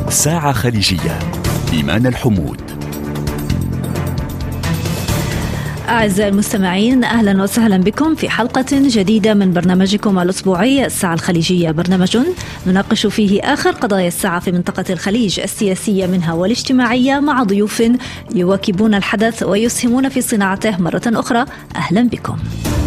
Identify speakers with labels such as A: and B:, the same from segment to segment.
A: ساعة خليجية. إيمان الحمود.
B: أعزائي المستمعين، أهلا وسهلا بكم في حلقة جديدة من برنامجكم الأسبوعي الساعة الخليجية، برنامج نناقش فيه آخر قضايا الساعة في منطقة الخليج السياسية منها والاجتماعية، مع ضيوف يواكبون الحدث ويسهمون في صناعته مرة أخرى. أهلا بكم.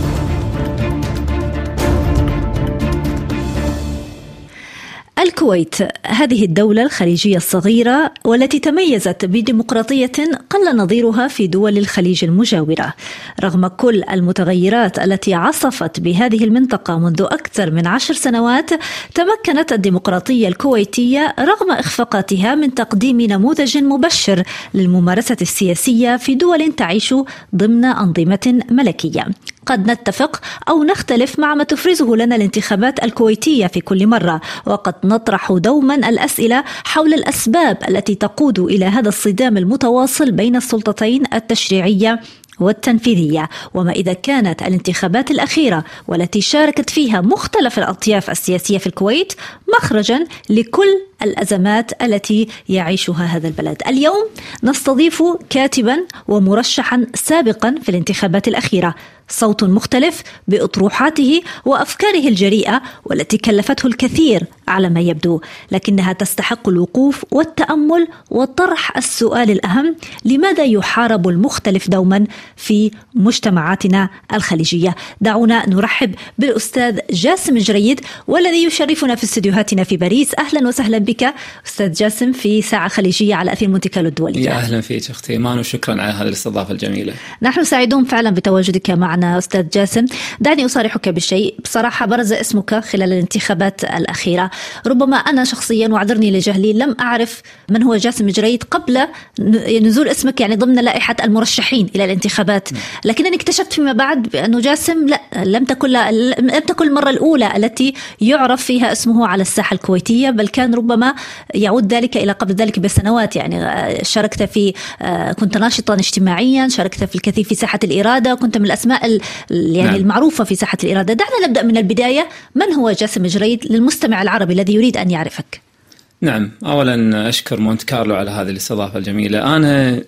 B: الكويت هذه الدولة الخليجية الصغيرة والتي تميزت بديمقراطية قل نظيرها في دول الخليج المجاورة. رغم كل المتغيرات التي عصفت بهذه المنطقة منذ أكثر من 10 سنوات، تمكنت الديمقراطية الكويتية رغم إخفاقاتها من تقديم نموذج مبشر للممارسة السياسية في دول تعيش ضمن أنظمة ملكية. قد نتفق أو نختلف مع ما تفرزه لنا الانتخابات الكويتية في كل مرة، وقد نطرح دوما الأسئلة حول الأسباب التي تقود إلى هذا الصدام المتواصل بين السلطتين التشريعية والتنفيذية. وما إذا كانت الانتخابات الأخيرة والتي شاركت فيها مختلف الأطياف السياسية في الكويت مخرجا لكل الأزمات التي يعيشها هذا البلد؟ اليوم نستضيف كاتبا ومرشحا سابقا في الانتخابات الأخيرة، صوت مختلف بأطروحاته وأفكاره الجريئة والتي كلفته الكثير على ما يبدو، لكنها تستحق الوقوف والتأمل وطرح السؤال الأهم: لماذا يحارب المختلف دوما في مجتمعاتنا الخليجية؟ دعونا نرحب بالأستاذ جاسم جريد والذي يشرفنا في استديوهاتنا في باريس. أهلا وسهلا بك أستاذ جاسم في ساعة خليجية على أثير مونتي كارلو الدولية.
C: يا أهلا فيك أختي إيمان، وشكرا على هذه الاستضافة الجميلة.
B: نحن سعيدون فعلا بتواجدك معنا أستاذ جاسم. دعني أصارحك بالشيء، بصراحة برز اسمك خلال الانتخابات الأخيرة. ربما أنا شخصيا، وعذرني لجهلي، لم أعرف من هو جاسم جريد قبل نزول اسمك يعني ضمن لائحة المرشحين إلى الانتخابات، لكنني اكتشفت فيما بعد بأنه جاسم لم تكن المرة الأولى التي يعرف فيها اسمه على الساحة الكويتية، بل كان ربما يعود ذلك إلى قبل ذلك بسنوات. يعني شاركت في كنت ناشطا اجتماعيا، شاركت في الكثير في ساحة الإرادة، كنت من الأسماء يعني المعروفة في ساحة الإرادة. دعنا نبدأ من البداية. من هو جاسم جريد للمستمع العربي الذي يريد أن يعرفك؟
C: نعم، أولا أشكر مونت كارلو على هذه الاستضافة الجميلة. أنا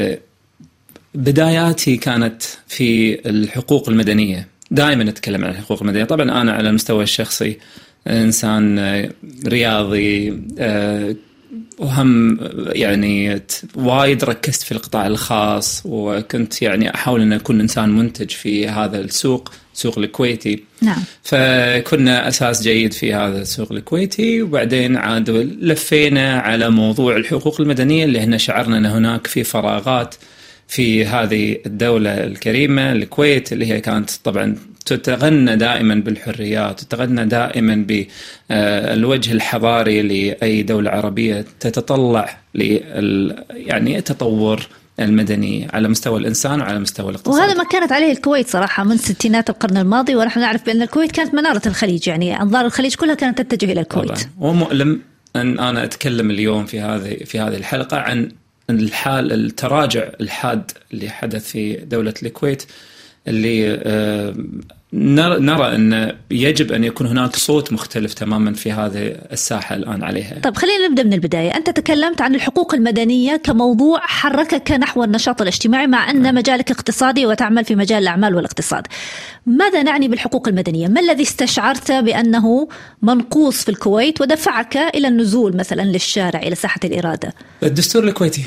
C: بداياتي كانت في الحقوق المدنية، دائما أتكلم عن الحقوق المدنية. طبعا أنا على المستوى الشخصي إنسان رياضي، وهم يعني وايد ركزت في القطاع الخاص، وكنت يعني أحاول أن أكون إنسان منتج في هذا السوق الكويتي.
B: نعم.
C: فكنا أساس جيد في هذا السوق الكويتي، وبعدين عاد لفينا على موضوع الحقوق المدنية اللي هنا شعرنا أن هناك في فراغات في هذه الدولة الكريمة الكويت، اللي هي كانت طبعا تتغنى دائما بالحريات، تتغنى دائما بالوجه الحضاري لأي دولة عربية تتطلع يعني التطور المدني على مستوى الإنسان وعلى مستوى الاقتصاد.
B: وهذا ما كانت عليه الكويت صراحة من ستينات القرن الماضي، ونحن نعرف بأن الكويت كانت منارة الخليج، يعني أنظار الخليج كلها كانت تتجه إلى الكويت.
C: ومؤلم أن أنا أتكلم اليوم في هذه الحلقة عن التراجع الحاد اللي حدث في دولة الكويت، اللي نرى أن يجب أن يكون هناك صوت مختلف تماما في هذه الساحة الآن عليها.
B: طب خلينا نبدأ من البداية. أنت تكلمت عن الحقوق المدنية كموضوع حركك نحو النشاط الاجتماعي، مع أن مجالك اقتصادي وتعمل في مجال الأعمال والاقتصاد. ماذا نعني بالحقوق المدنية؟ ما الذي استشعرت بأنه منقوص في الكويت ودفعك إلى النزول مثلا للشارع إلى ساحة الإرادة؟
C: الدستور الكويتي.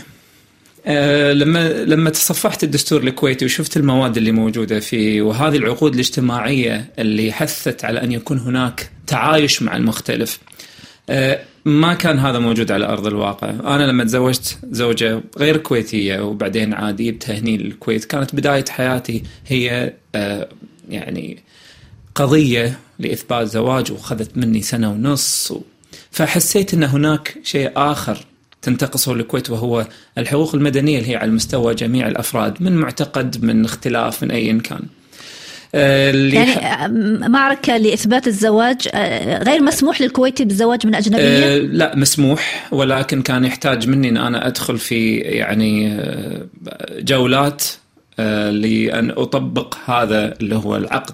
C: لما تصفحت الدستور الكويتي وشفت المواد اللي موجودة فيه، وهذه العقود الاجتماعية اللي حثت على أن يكون هناك تعايش مع المختلف، ما كان هذا موجود على أرض الواقع. أنا لما تزوجت زوجة غير كويتية وبعدين عادي بتهني الكويت، كانت بداية حياتي هي يعني قضية لإثبات زواج، وخذت مني 1.5 سنة. فحسيت أن هناك شيء آخر تنتقصه الكويت، وهو الحقوق المدنية اللي هي على مستوى جميع الأفراد، من معتقد، من اختلاف، من أي كان.
B: يعني معركة لإثبات الزواج غير مسموح للكويتي بالزواج من أجنبية؟
C: لا مسموح، ولكن كان يحتاج مني أن أنا أدخل في يعني جولات لأن أطبق هذا اللي هو العقد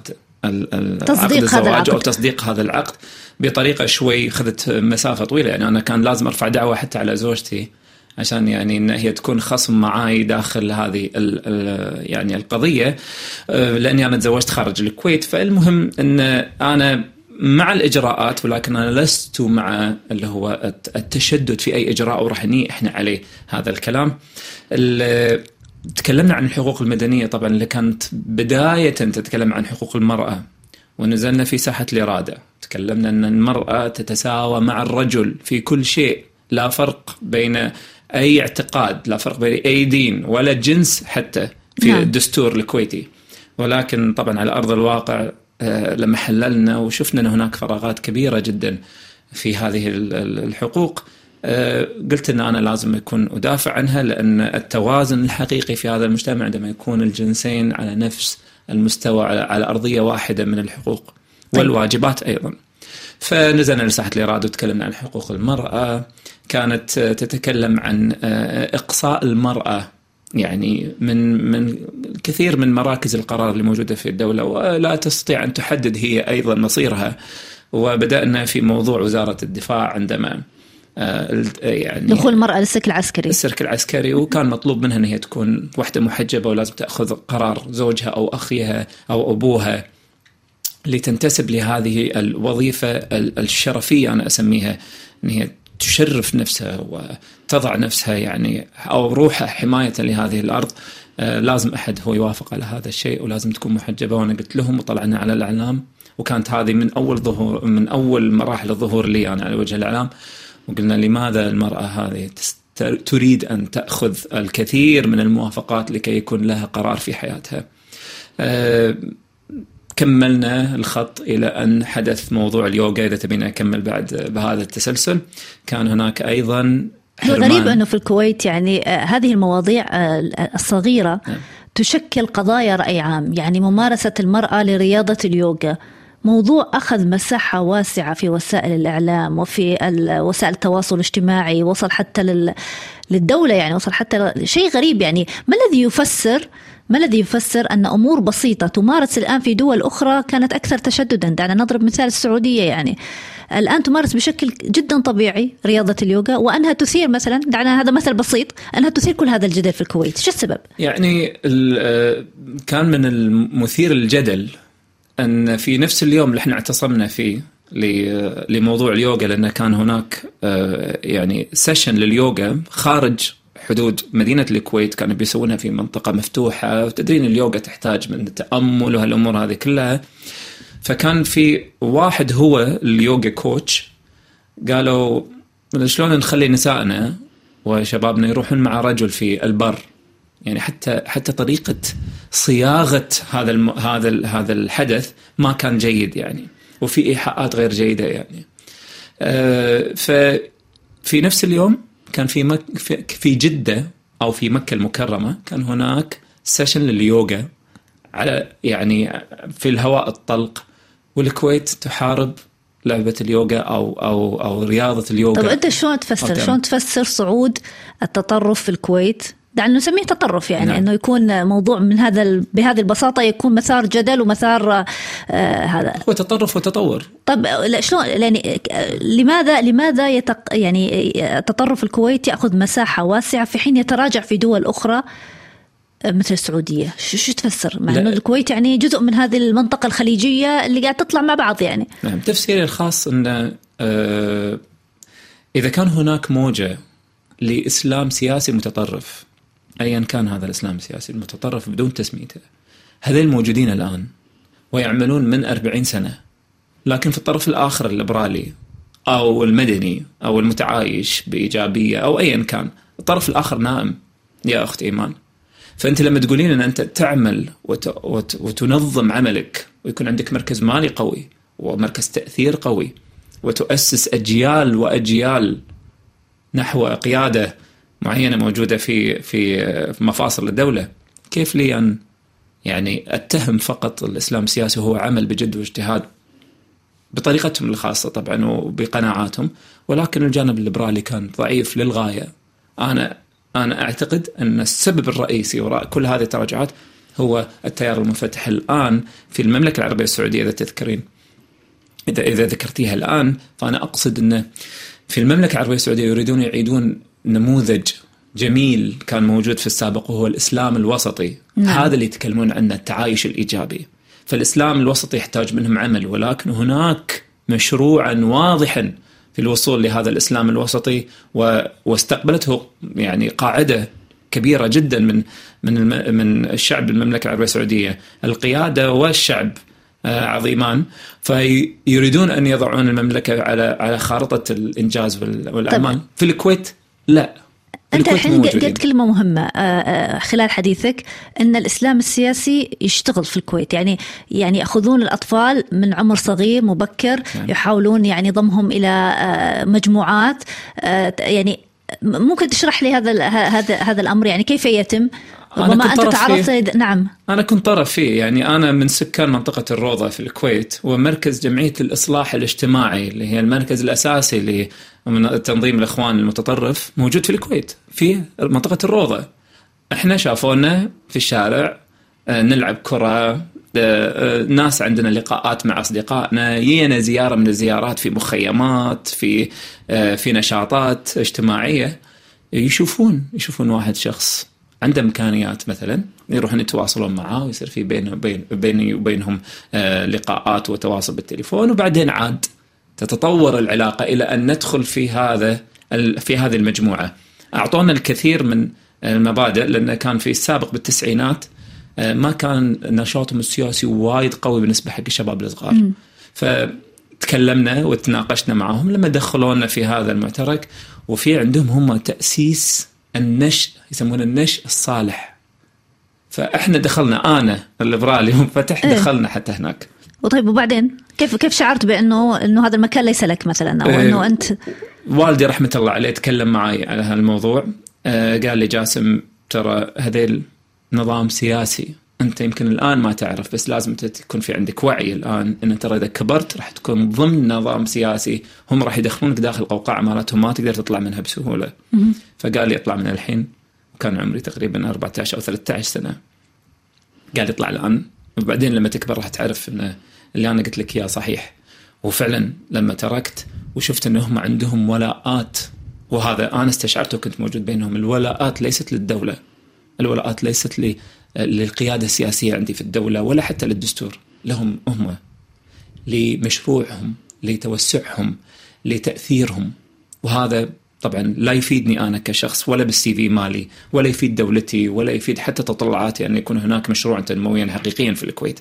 C: عقد الزواج أو تصديق هذا العقد بطريقة شوي خذت مسافة طويلة. يعني أنا كان لازم أرفع دعوة حتى على زوجتي عشان يعني إن هي تكون خصم معاي داخل هذه يعني القضية، لأني أنا تزوجت خارج الكويت. فالمهم أن أنا مع الإجراءات، ولكن أنا لست مع اللي هو التشدد في أي إجراء وراح ني إحنا عليه هذا الكلام. تكلمنا عن الحقوق المدنية طبعا اللي كانت بداية تتكلم عن حقوق المرأة، ونزلنا في ساحة الإرادة تكلمنا أن المرأة تتساوى مع الرجل في كل شيء، لا فرق بين أي اعتقاد، لا فرق بين أي دين ولا جنس حتى في الدستور الكويتي. ولكن طبعا على أرض الواقع لما حللنا وشفنا أن هناك فراغات كبيرة جدا في هذه الحقوق، قلت أن أنا لازم أكون أدافع عنها، لأن التوازن الحقيقي في هذا المجتمع عندما يكون الجنسين على نفس المستوى على أرضية واحدة من الحقوق والواجبات أيضا. فنزلنا لساحة الإرادة وتكلمنا عن حقوق المرأة، كانت تتكلم عن إقصاء المرأة يعني من كثير من مراكز القرار اللي موجودة في الدولة، ولا تستطيع أن تحدد هي أيضا مصيرها. وبدأنا في موضوع وزارة الدفاع عندما يعني
B: دخول المرأة للسلك العسكري،
C: وكان مطلوب منها أن هي تكون واحدة محجبة ولازم تأخذ قرار زوجها أو أخيها أو أبوها لتنتسب لهذه الوظيفة الشرفية أنا أسميها، أن هي تشرف نفسها وتضع نفسها يعني أو روحها حماية لهذه الأرض. لازم أحد هو يوافق على هذا الشيء ولازم تكون محجبة. وأنا قلت لهم وطلعنا على الإعلام، وكانت هذه من أول مراحل الظهور لي أنا على وجه الإعلام، وقلنا لماذا المرأة هذه تريد أن تأخذ الكثير من الموافقات لكي يكون لها قرار في حياتها. كملنا الخط إلى أن حدث موضوع اليوغا. إذا تبين أكمل بعد بهذا التسلسل، كان هناك أيضا
B: غريب أنه في الكويت يعني هذه المواضيع الصغيرة تشكل قضايا رأي عام. يعني ممارسة المرأة لرياضة اليوغا موضوع أخذ مساحة واسعة في وسائل الإعلام وفي وسائل التواصل الاجتماعي، وصل حتى للدولة، يعني وصل حتى شيء غريب. يعني ما الذي يفسر أن أمور بسيطة تمارس الآن في دول أخرى كانت أكثر تشددا؟ دعنا نضرب مثال السعودية، يعني الآن تمارس بشكل جدا طبيعي رياضة اليوغا، وأنها تثير مثلا، دعنا هذا مثل بسيط، أنها تثير كل هذا الجدل في الكويت. شو السبب؟
C: يعني كان من المثير الجدل أن في نفس اليوم اللي احنا اعتصمنا فيه لموضوع اليوغا، لأن كان هناك يعني سيشن لليوغا خارج حدود مدينة الكويت، كانوا بيسوونها في منطقة مفتوحة، وتدرين اليوغا تحتاج من التأمل وهالأمور هذه كلها. فكان في واحد هو اليوغا كوتش، قالوا شلون نخلي نسائنا وشبابنا يروحون مع رجل في البر، يعني حتى طريقة صياغة هذا الحدث ما كان جيد يعني، وفي إيحاءات غير جيدة يعني. ففي نفس اليوم كان في جدة أو في مكة المكرمة كان هناك سيشن لليوغا على يعني في الهواء الطلق، والكويت تحارب لعبة اليوغا أو رياضة اليوغا.
B: طب أنت شلون تفسر صعود التطرف في الكويت؟ دعنا نسميه تطرف يعني. نعم. إنه يكون موضوع بهذه البساطة يكون مثار جدل ومثار هذا
C: هو تطرف وتطور.
B: طب شلون يعني لماذا يعني التطرف الكويت يأخذ مساحة واسعة في حين يتراجع في دول أخرى مثل السعودية؟ شو تفسر مع أنه الكويت يعني جزء من هذه المنطقة الخليجية اللي قاعد تطلع مع بعض يعني؟
C: نعم. تفسيري الخاص أن إذا كان هناك موجة لإسلام سياسي متطرف، أيا كان هذا الإسلام السياسي المتطرف بدون تسميته، هذين الموجودين الآن ويعملون من 40 سنة، لكن في الطرف الآخر الليبرالي أو المدني أو المتعايش بإيجابية أو أيا كان، الطرف الآخر نائم يا أخت إيمان. فأنت لما تقولين أن أنت تعمل وتنظم عملك ويكون عندك مركز مالي قوي ومركز تأثير قوي وتؤسس أجيال وأجيال نحو قيادة معينة موجودة في مفاصل الدولة، كيف لي أن يعني أتهم فقط الإسلام السياسي هو عمل بجد واجتهاد بطريقتهم الخاصة طبعا وبقناعاتهم، ولكن الجانب الليبرالي كان ضعيف للغاية. أنا أعتقد أن السبب الرئيسي وراء كل هذه التراجعات هو التيار المنفتح الآن في المملكة العربية السعودية. إذا تذكرين، إذا ذكرتيها الآن، فأنا أقصد أن في المملكة العربية السعودية يريدون يعيدون نموذج جميل كان موجود في السابق، وهو الإسلام الوسطي. هذا اللي يتكلمون عنه، التعايش الإيجابي. فالإسلام الوسطي يحتاج منهم عمل، ولكن هناك مشروعا واضحا في الوصول لهذا الإسلام الوسطي، واستقبلته يعني قاعدة كبيرة جدا من الشعب المملكة العربية السعودية. القيادة والشعب عظيمان، فيريدون أن يضعون المملكة على خارطة الإنجاز والأمان. في الكويت لا.
B: أنت الحين قلت كلمة مهمة خلال حديثك، أن الإسلام السياسي يشتغل في الكويت، يعني يأخذون الأطفال من عمر صغير مبكر، يحاولون يعني ضمهم إلى مجموعات. يعني ممكن تشرح لي هذا الأمر، يعني كيف يتم؟ ربما أنت تعرضت. نعم، أنا
C: كنت طرف فيه. يعني أنا من سكان منطقة الروضة في الكويت، ومركز جمعية الإصلاح الاجتماعي اللي هي المركز الأساسي من تنظيم الإخوان المتطرف موجود في الكويت في منطقة الروضة. إحنا شافونا في الشارع نلعب كرة، ناس عندنا لقاءات مع أصدقائنا، يينا زيارة من الزيارات في مخيمات، في نشاطات اجتماعية. يشوفون واحد شخص عنده إمكانيات مثلا، يروحون يتواصلون معه، ويصير في بيني وبينهم لقاءات وتواصل بالتليفون، وبعدين عاد تتطور العلاقة إلى أن ندخل في هذه المجموعة. أعطونا الكثير من المبادئ، لأن كان في السابق بالتسعينات ما كان نشاطهم السياسي وايد قوي بالنسبة حق الشباب الصغار. فتكلمنا وتناقشنا معهم لما دخلونا في هذا المعترك، وفي عندهم هم تأسيس النشء، يسمونه النشء الصالح. فإحنا دخلنا، أنا الليبرالي فتح دخلنا حتى هناك.
B: وطيب، وبعدين كيف شعرت بأنه هذا المكان ليس لك مثلا، أو أنه أنت؟
C: والدي رحمة الله عليه تكلم معي على هالموضوع. قال لي جاسم، ترى هذا نظام سياسي، أنت يمكن الآن ما تعرف، بس لازم تكون في عندك وعي الآن أن ترى إذا كبرت راح تكون ضمن نظام سياسي، هم راح يدخلونك داخل قوقعة مالتهم ما تقدر تطلع منها بسهولة. فقال لي اطلع من الحين، وكان عمري تقريبا 14 أو 13 سنة. قال لي اطلع الآن، وبعدين لما تكبر راح تعرف أن اللي أنا قلت لك إياه صحيح. وفعلا لما تركت وشفت أنهم عندهم ولاءات، وهذا أنا استشعرته، كنت موجود بينهم. الولاءات ليست للدولة، الولاءات ليست للقيادة السياسية عندي في الدولة، ولا حتى للدستور. لهم هم، لمشروعهم، لتوسعهم، لتأثيرهم. وهذا طبعا لا يفيدني أنا كشخص، ولا بالسي في مالي، ولا يفيد دولتي، ولا يفيد حتى تطلعاتي أن يكون هناك مشروع تنمويا حقيقيا في الكويت.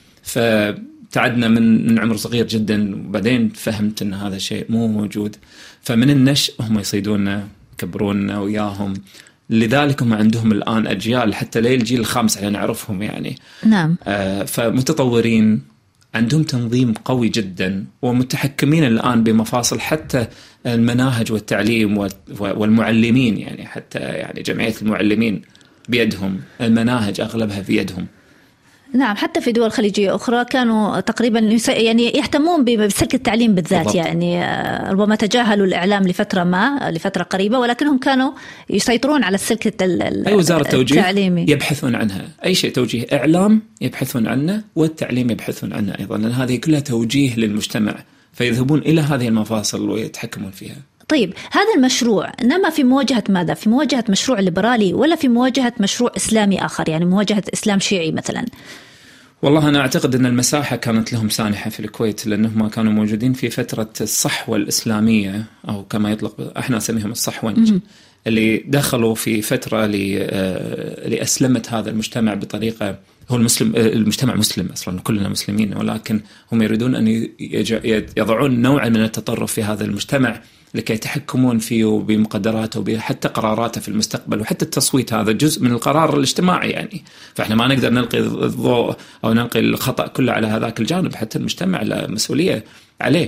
C: فتعدنا من عمر صغير جدا، وبعدين فهمت أن هذا الشيء مو موجود. فمن النشء هم يصيدوننا، يكبروننا وياهم. لذلك هم عندهم الآن أجيال حتى ليه الجيل الخامس على نعرفهم يعني.
B: نعم.
C: فمتطورين، عندهم تنظيم قوي جدا، ومتحكمين الآن بمفاصل حتى المناهج والتعليم والمعلمين. يعني حتى يعني جمعية المعلمين بيدهم، المناهج أغلبها في يدهم.
B: نعم، حتى في دول خليجية أخرى كانوا تقريبا يعني يهتمون بسلك التعليم بالذات. بالضبط. يعني ربما تجاهلوا الإعلام لفترة قريبة، ولكنهم كانوا يسيطرون على السلك
C: أي وزارة توجيه يبحثون عنها، أي شيء توجيه إعلام يبحثون عنه، والتعليم يبحثون عنه أيضا، لأن هذه كلها توجيه للمجتمع، فيذهبون إلى هذه المفاصل ويتحكمون فيها.
B: طيب، هذا المشروع نما في مواجهة ماذا؟ في مواجهة مشروع ليبرالي، ولا في مواجهة مشروع إسلامي آخر، يعني مواجهة إسلام شيعي مثلا؟
C: والله أنا أعتقد أن المساحة كانت لهم سانحة في الكويت، لأنهم كانوا موجودين في فترة الصحوة الإسلامية، أو كما يطلق إحنا نسميهم الصحوة، اللي دخلوا في فترة لأسلمة هذا المجتمع بطريقة، هو المجتمع مسلم أصلا، كلنا مسلمين، ولكن هم يريدون أن يضعون نوعا من التطرف في هذا المجتمع لكي يتحكمون فيه وبمقدراته وحتى قراراته في المستقبل، وحتى التصويت هذا جزء من القرار الاجتماعي يعني. فإحنا ما نقدر نلقي الضوء أو نلقي الخطأ كله على هذاك الجانب، حتى المجتمع له مسؤولية عليه.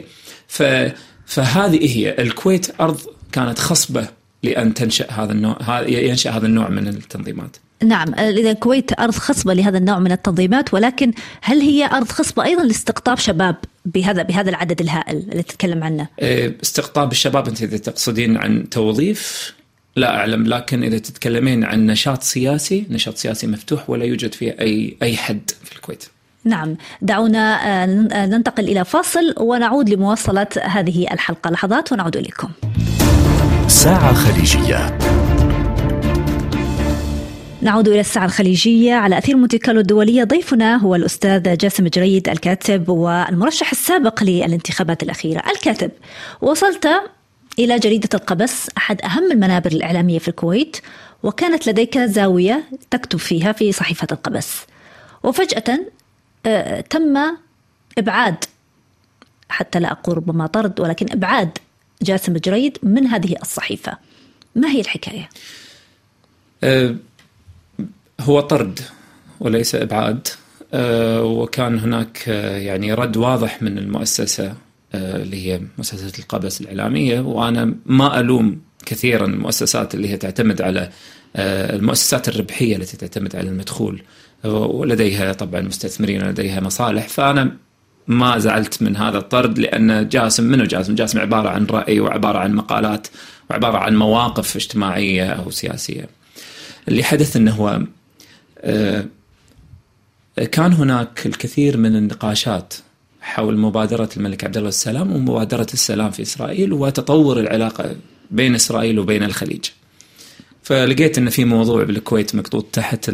C: فهذه هي الكويت، أرض كانت خصبة لأن ينشأ هذا النوع من التنظيمات.
B: نعم، إذا الكويت أرض خصبة لهذا النوع من التنظيمات، ولكن هل هي أرض خصبة أيضا لاستقطاب شباب بهذا العدد الهائل اللي تتكلم عنه؟
C: استقطاب الشباب، أنت إذا تقصدين عن توظيف لا أعلم، لكن إذا تتكلمين عن نشاط سياسي مفتوح ولا يوجد فيه أي حد في الكويت.
B: نعم، دعونا ننتقل إلى فاصل ونعود لمواصلة هذه الحلقة. لحظات ونعود إليكم.
A: ساعة خليجية.
B: نعود إلى الساعة الخليجية على أثير مونتي كارلو الدولية. ضيفنا هو الأستاذ جاسم جريد، الكاتب والمرشح السابق للانتخابات الأخيرة. الكاتب، وصلت إلى جريدة القبس، أحد أهم المنابر الإعلامية في الكويت، وكانت لديك زاوية تكتب فيها في صحيفة القبس، وفجأة تم إبعاد، حتى لا أقول ربما طرد، ولكن إبعاد جاسم جريد من هذه الصحيفة. ما هي الحكاية؟
C: هو طرد وليس إبعاد، وكان هناك يعني رد واضح من المؤسسة اللي هي مؤسسة القبس الإعلامية. وأنا ما ألوم كثيرا المؤسسات اللي هي تعتمد على المؤسسات الربحية التي تعتمد على المدخول، ولديها طبعا مستثمرين ولديها مصالح. فأنا ما زعلت من هذا الطرد، لأن جاسم عبارة عن رأي، وعبارة عن مقالات، وعبارة عن مواقف اجتماعية أو سياسية. اللي حدث أنه هو كان هناك الكثير من النقاشات حول مبادرة الملك عبد الله السلام ومبادرة السلام في إسرائيل وتطور العلاقة بين إسرائيل وبين الخليج. فلقيت أن في موضوع بالكويت مكتوب تحت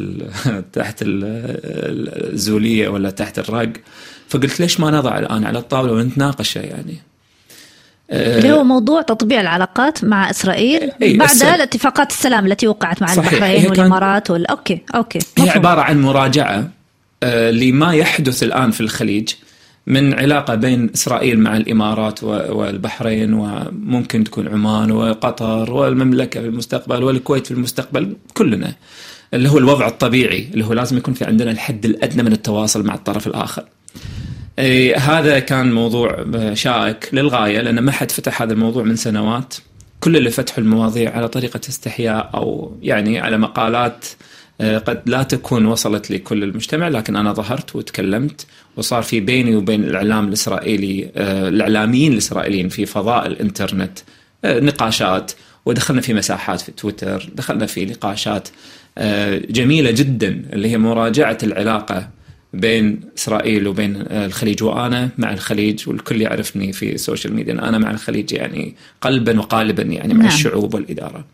C: الزولية ولا تحت الرق، فقلت ليش ما نضع الآن على الطاولة ونتناقشه يعني.
B: اللي هو موضوع تطبيع العلاقات مع إسرائيل بعد الاتفاقات السلام التي وقعت مع البحرين والإمارات أوكي.
C: هي عبارة عن مراجعة لما يحدث الآن في الخليج من علاقة بين إسرائيل مع الإمارات والبحرين، وممكن تكون عمان وقطر والمملكة في المستقبل والكويت في المستقبل، كلنا اللي هو الوضع الطبيعي اللي هو لازم يكون في عندنا الحد الأدنى من التواصل مع الطرف الآخر. هذا كان موضوع شائك للغاية، لأن ما حد فتح هذا الموضوع من سنوات. كل اللي فتحوا المواضيع على طريقة استحياء أو يعني على مقالات قد لا تكون وصلت لكل المجتمع، لكن أنا ظهرت وتكلمت، وصار في بيني وبين الإعلام الإسرائيلي الإعلاميين الإسرائيليين في فضاء الإنترنت نقاشات، ودخلنا في مساحات في تويتر، دخلنا في نقاشات جميلة جدا اللي هي مراجعة العلاقة بين إسرائيل وبين الخليج. وأنا مع الخليج، والكل يعرفني في السوشيال ميديا أنا مع الخليج يعني قلبا وقالبا، يعني مع الشعوب والإدارة.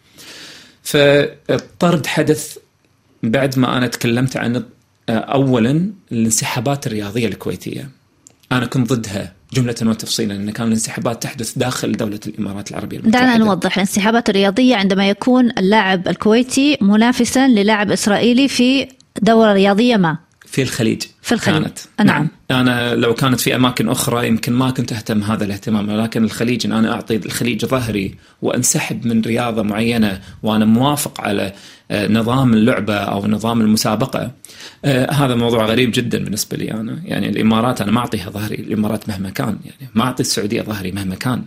C: فالطرد حدث بعد ما أنا تكلمت عن أولا الانسحابات الرياضية الكويتية. أنا كنت ضدها جملة وتفصيلا، أن كان الانسحابات تحدث داخل دولة الإمارات العربية المتحدة.
B: دعنا نوضح. الانسحابات الرياضية عندما يكون اللاعب الكويتي منافسا للاعب إسرائيلي في دورة رياضية ما في الخليج كانت.
C: نعم. أنا لو كانت في أماكن أخرى يمكن ما كنت أهتم هذا الاهتمام، لكن الخليج إن أنا أعطي الخليج ظهري وأنسحب من رياضة معينة وأنا موافق على نظام اللعبة أو نظام المسابقة، هذا موضوع غريب جدا بالنسبة لي أنا. يعني الإمارات أنا ما أعطيها ظهري، الإمارات مهما كان، يعني ما أعطي السعودية ظهري مهما كان.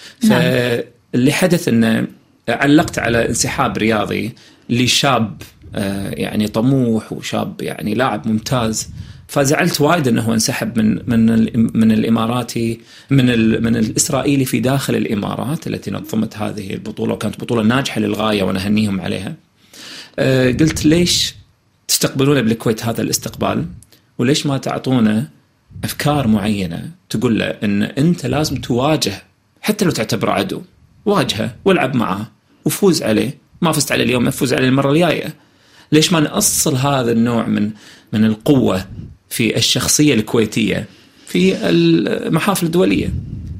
C: فاللي حدث أن علقت على انسحاب رياضي لشاب يعني طموح وشاب يعني لاعب ممتاز، فزعلت وايد أنه انسحب من الإماراتي من الإسرائيلي في داخل الإمارات التي نظمت هذه البطولة، وكانت بطولة ناجحة للغاية وأنا أهنيهم عليها. قلت ليش تستقبلون بالكويت هذا الاستقبال، وليش ما تعطونا أفكار معينة تقول له أن أنت لازم تواجه، حتى لو تعتبره عدو واجهه والعب معه وفوز عليه، ما فزت عليه اليوم افوز عليه المرة الجاية. ليش ما نأصل هذا النوع من القوة في الشخصية الكويتية في المحافل الدولية؟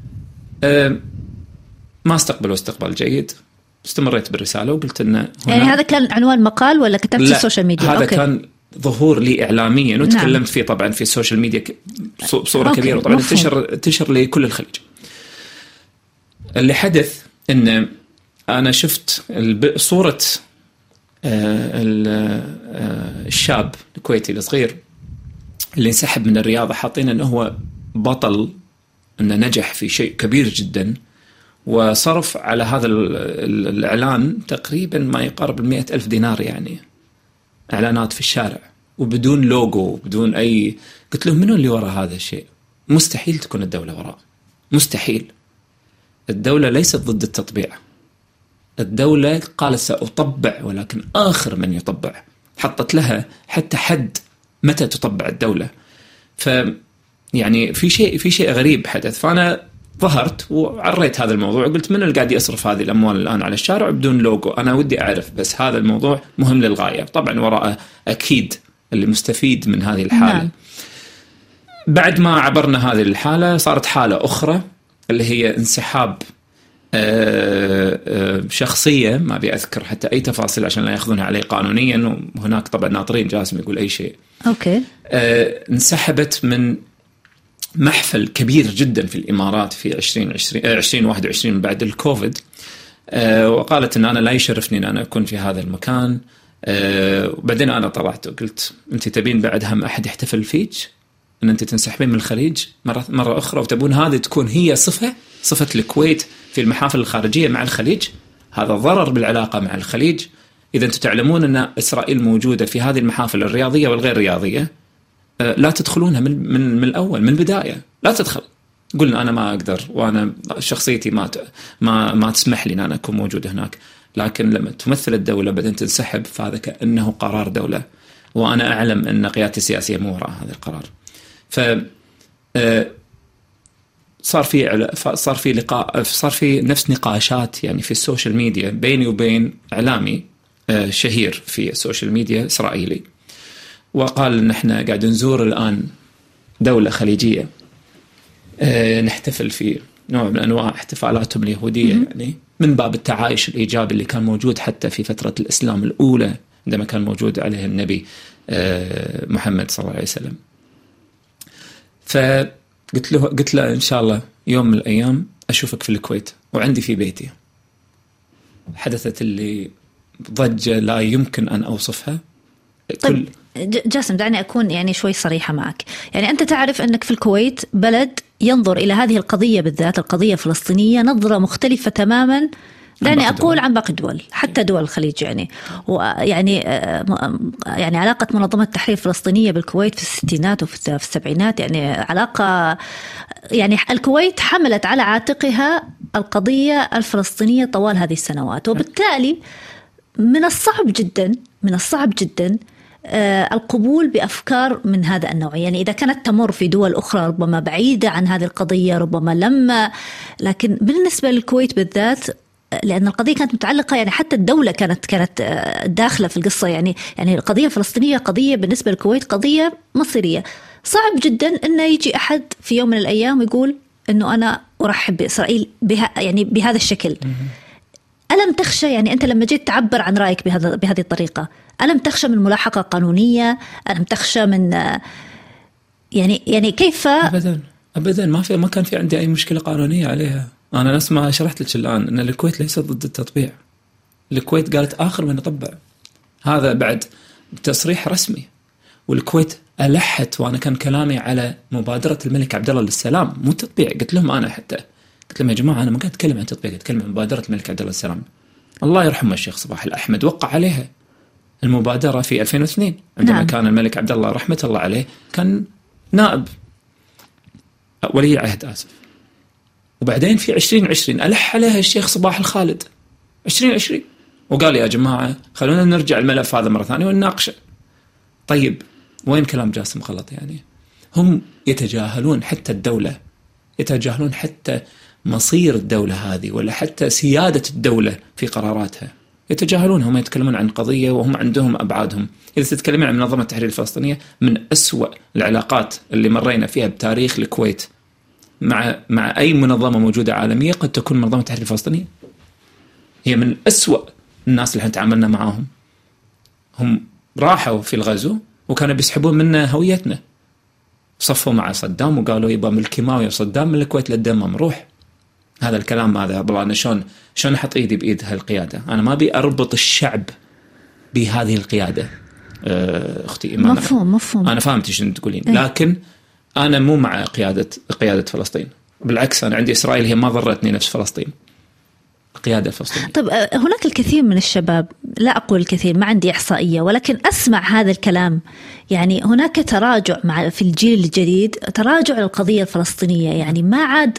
C: ما استقبلوا استقبال جيد. استمريت بالرسالة وقلت إنه
B: يعني هذا كان عنوان مقال ولا كتبت في السوشيال ميديا؟
C: هذا كان ظهور لي إعلاميا وتكلمت فيه طبعا في السوشيال ميديا بصورة كبيرة، وطبعا انتشر لكل الخليج. اللي حدث إن أنا شفت صورة الشاب الكويتي الصغير اللي انسحب من الرياضة، حاطين أنه هو بطل، أنه نجح في شيء كبير جدا، وصرف على هذا الإعلان تقريبا ما يقارب 100,000 دينار، يعني إعلانات في الشارع وبدون لوجو بدون أي. قلت لهم منو اللي وراء هذا الشيء؟ مستحيل تكون الدولة وراء، مستحيل. الدولة ليست ضد التطبيع، الدولة قالت سأطبع، ولكن آخر من يطبع، حطت لها حتى حد متى تطبع الدولة. يعني في شيء غريب حدث. فأنا ظهرت وعريت هذا الموضوع، قلت من اللي قاعد يصرف هذه الأموال الآن على الشارع بدون لوجو؟ أنا ودي أعرف، بس هذا الموضوع مهم للغاية. طبعا وراءه أكيد اللي مستفيد من هذه الحالة. نعم. بعد ما عبرنا هذه الحالة صارت حالة أخرى اللي هي انسحاب شخصية، ما أبي أذكر حتى أي تفاصيل عشان لا يأخذونها علي قانونيا، وهناك طبعا ناطرين جاسم يقول أي شيء.
B: أوكي.
C: انسحبت من محفل كبير جدا في الإمارات في 2021 بعد الكوفيد، وقالت إن أنا لا يشرفني أن أنا أكون في هذا المكان. وبعدين أنا طلعت وقلت أنت تبين بعد هم أحد يحتفل فيك أن أنت تنسحبين من الخليج مرة أخرى، وتبون هذه تكون هي صفة الكويت في المحافل الخارجية مع الخليج؟ هذا ضرر بالعلاقة مع الخليج. إذا أنتم تعلمون أن إسرائيل موجودة في هذه المحافل الرياضية والغير رياضية، لا تدخلونها من الأول، من البداية لا تدخل. قلنا أنا ما أقدر، وأنا شخصيتي ما تسمح لي أن أنا أكون موجود هناك. لكن لما تمثل الدولة بعدين تنسحب، فهذا كأنه قرار دولة، وأنا أعلم أن قيادتي السياسية مو وراء هذا القرار. صار في لقاء، صار في نفس نقاشات يعني في السوشيال ميديا بيني وبين إعلامي شهير في السوشيال ميديا إسرائيلي، وقال إن إحنا قاعد نزور الآن دولة خليجية، نحتفل في نوع من أنواع احتفالاتهم اليهودية، يعني من باب التعايش الإيجابي اللي كان موجود حتى في فترة الإسلام الأولى عندما كان موجود عليه النبي محمد صلى الله عليه وسلم. فقلت له إن شاء الله يوم من الأيام أشوفك في الكويت وعندي في بيتي. حدثت اللي ضجة لا يمكن أن أوصفها.
B: طيب جاسم، دعني أكون يعني شوي صريحة معك. يعني أنت تعرف أنك في الكويت بلد ينظر إلى هذه القضية بالذات، القضية الفلسطينية، نظرة مختلفة تماما، دعني أقول عن باقي الدول، حتى دول الخليج. يعني علاقة منظمة التحرير الفلسطينية بالكويت في الستينات وفي السبعينات، يعني علاقة، يعني الكويت حملت على عاتقها القضية الفلسطينية طوال هذه السنوات، وبالتالي من الصعب جدا القبول بأفكار من هذا النوع. يعني إذا كانت تمر في دول أخرى ربما بعيدة عن هذه القضية، ربما لكن بالنسبة للكويت بالذات، لأن القضية كانت متعلقة، يعني حتى الدولة كانت داخلة في القصة. يعني القضية الفلسطينية قضية بالنسبة للكويت قضية مصيرية. صعب جدا أن يجي أحد في يوم من الأيام ويقول أنه أنا أرحب بإسرائيل يعني بهذا الشكل. ألم تخشى، يعني أنت لما جيت تعبر عن رأيك بهذه الطريقة، ألم تخشى من ملاحقة قانونية؟ ألم تخشى من يعني كيف؟
C: أبدا ما كان في عندي أي مشكلة قانونية عليها. أنا نفس ما شرحت لك الآن أن الكويت ليست ضد التطبيع. الكويت قالت آخر من يطبع، هذا بعد تصريح رسمي. والكويت ألحت، وأنا كان كلامي على مبادرة الملك عبد الله للسلام مو تطبيع. قلت لهم يا جماعة أنا ما قاعد أتكلم عن تطبيق، أتكلم عن مبادرة الملك عبد الله للسلام. الله يرحمه الشيخ صباح الأحمد وقع عليها المبادرة في 2002 عندما نعم. كان الملك عبد الله رحمة الله عليه كان نائب ولي عهد آسف. وبعدين في 2020 ألح عليها الشيخ صباح الخالد 2020 وقال يا جماعة خلونا نرجع الملف هذا مرة ثانية ونناقشه. طيب وين كلام جاسم غلط؟ يعني هم يتجاهلون حتى الدولة، يتجاهلون حتى مصير الدولة هذه ولا حتى سيادة الدولة في قراراتها، يتجاهلون. هم يتكلمون عن قضية وهم عندهم أبعادهم. إذا تتكلمون عن منظمة التحرير الفلسطينية، من أسوأ العلاقات اللي مرينا فيها بتاريخ الكويت مع أي منظمة موجودة عالمية قد تكون منظمة التحرير الفلسطينية. هي من أسوأ الناس اللي تعاملنا معهم. هم راحوا في الغزو وكانوا بيسحبون منا هويتنا، صفوا مع صدام وقالوا يبقى من الكيماوي وصدام من الكويت للدمام روح. هذا الكلام هذا والله أنا شلون أحط إيدي بإيد هالقيادة؟ أنا ما بي أربط الشعب بهذه القيادة. أختي إيمان
B: مفهوم.
C: أنا فهمت إيش أنت تقولين، لكن أنا مو مع قيادة فلسطين. بالعكس أنا عندي إسرائيل هي ما ضرتني نفس فلسطين، القيادة الفلسطينية.
B: طيب هناك الكثير من الشباب، لا أقول الكثير ما عندي إحصائية، ولكن أسمع هذا الكلام. يعني هناك تراجع في الجيل الجديد، تراجع للقضية الفلسطينية. يعني ما عاد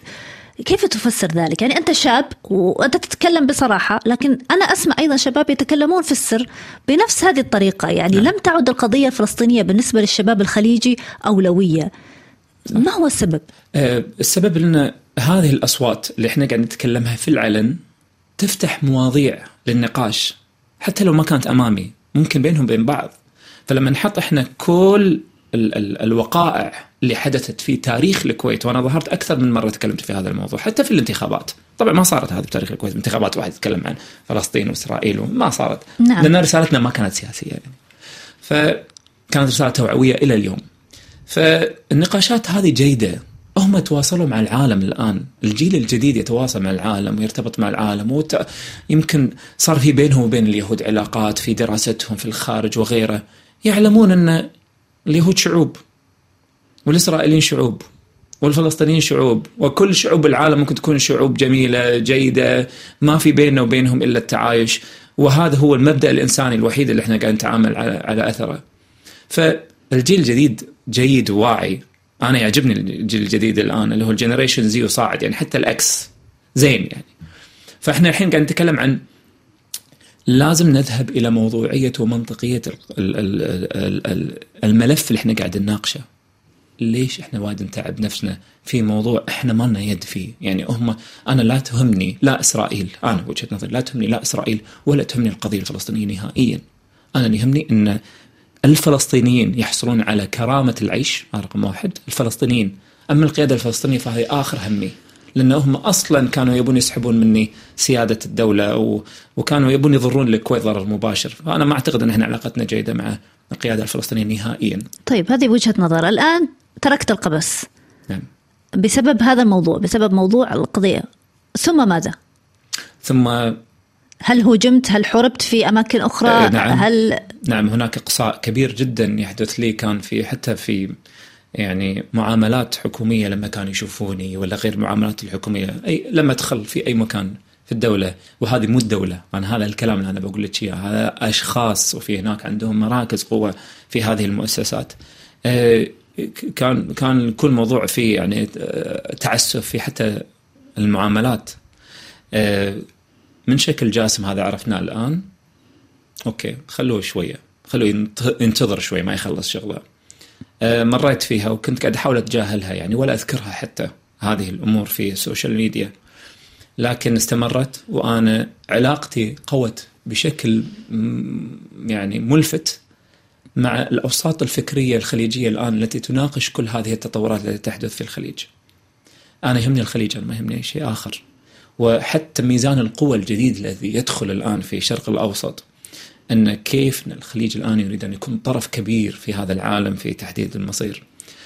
B: كيف تفسر ذلك؟ يعني أنت شاب وأنت تتكلم بصراحة، لكن أنا أسمع أيضا شباب يتكلمون في السر بنفس هذه الطريقة. يعني لم تعد القضية الفلسطينية بالنسبة للشباب الخليجي أولوية. ما هو السبب؟
C: السبب أن هذه الأصوات اللي احنا قاعد نتكلمها في العلن تفتح مواضيع للنقاش، حتى لو ما كانت أمامي ممكن بينهم بين بعض. فلما نحط احنا كل الوقائع اللي حدثت في تاريخ الكويت، وأنا ظهرت أكثر من مرة تكلمت في هذا الموضوع حتى في الانتخابات. طبعا ما صارت هذا بتاريخ الكويت انتخابات واحد يتكلم عن فلسطين وإسرائيل، وما صارت.
B: نعم.
C: لأن رسالتنا ما كانت سياسية يعني. فكانت رسالة توعوية إلى اليوم. فالنقاشات هذه جيدة. هم تواصلوا مع العالم الآن، الجيل الجديد يتواصل مع العالم ويرتبط مع العالم، يمكن صار في بينهم وبين اليهود علاقات في دراستهم في الخارج وغيره. يعلمون أن اليهود شعوب، والإسرائيليين شعوب، والفلسطينيين شعوب، وكل شعوب العالم ممكن تكون شعوب جميلة جيدة، ما في بيننا وبينهم إلا التعايش. وهذا هو المبدأ الإنساني الوحيد اللي احنا قاعد نتعامل على أثره. فالجيل الجديد جيد وواعي. أنا يعجبني الجيل الجديد الآن اللي هو الجنريشن زي وصاعد، يعني حتى الأكس زين يعني. فإحنا الحين قاعد نتكلم عن لازم نذهب إلى موضوعية ومنطقية الملف اللي إحنا قاعد نناقشه. ليش إحنا وايد نتعب نفسنا في موضوع إحنا ما لنا يد فيه؟ يعني أنا لا تهمني لا إسرائيل، أنا وجهة نظري لا تهمني لا إسرائيل ولا تهمني القضية الفلسطينية نهائيا. أنا يهمني إن الفلسطينيين يحصلون على كرامة العيش، رقم واحد الفلسطينيين. أما القيادة الفلسطينية فهي آخر همي، لأنهم أصلا كانوا يبون يسحبون مني سيادة الدولة وكانوا يبون يضرون الكويت ضرر مباشر. فأنا ما أعتقد أن احنا علاقتنا جيدة مع القيادة الفلسطينية نهائيا.
B: طيب هذه وجهة نظر. الآن تركت القبس.
C: نعم.
B: بسبب هذا الموضوع، بسبب موضوع القضية، ثم ماذا؟
C: ثم
B: هل هجمت؟ هل حربت في أماكن أخرى؟
C: نعم هناك إقصاء كبير جدا يحدث لي، كان في حتى في يعني معاملات حكومية لما كانوا يشوفوني، ولا غير معاملات الحكومية، لما أدخل في أي مكان في الدولة. وهذه مو الدولة، أنا هذا الكلام اللي أنا بقول لك إياه، هذا أشخاص وفي هناك عندهم مراكز قوة في هذه المؤسسات. كان كل موضوع فيه يعني تعسف في حتى المعاملات من شكل جاسم. هذا عرفناه الآن. أوكي خلوه شوية، خلوه ينتظر شوية ما يخلص شغله. مريت فيها وكنت قاعد أحاول أتجاهلها يعني، ولا أذكرها حتى هذه الأمور في السوشيال ميديا، لكن استمرت. وأنا علاقتي قوت بشكل يعني ملفت مع الأوساط الفكرية الخليجية الآن التي تناقش كل هذه التطورات التي تحدث في الخليج. أنا يهمني الخليج، أنا ما يهمني شيء آخر. وحتى ميزان القوى الجديد الذي يدخل الآن في الشرق الأوسط، أن كيف الخليج الآن يريد أن يكون طرف كبير في هذا العالم في تحديد المصير.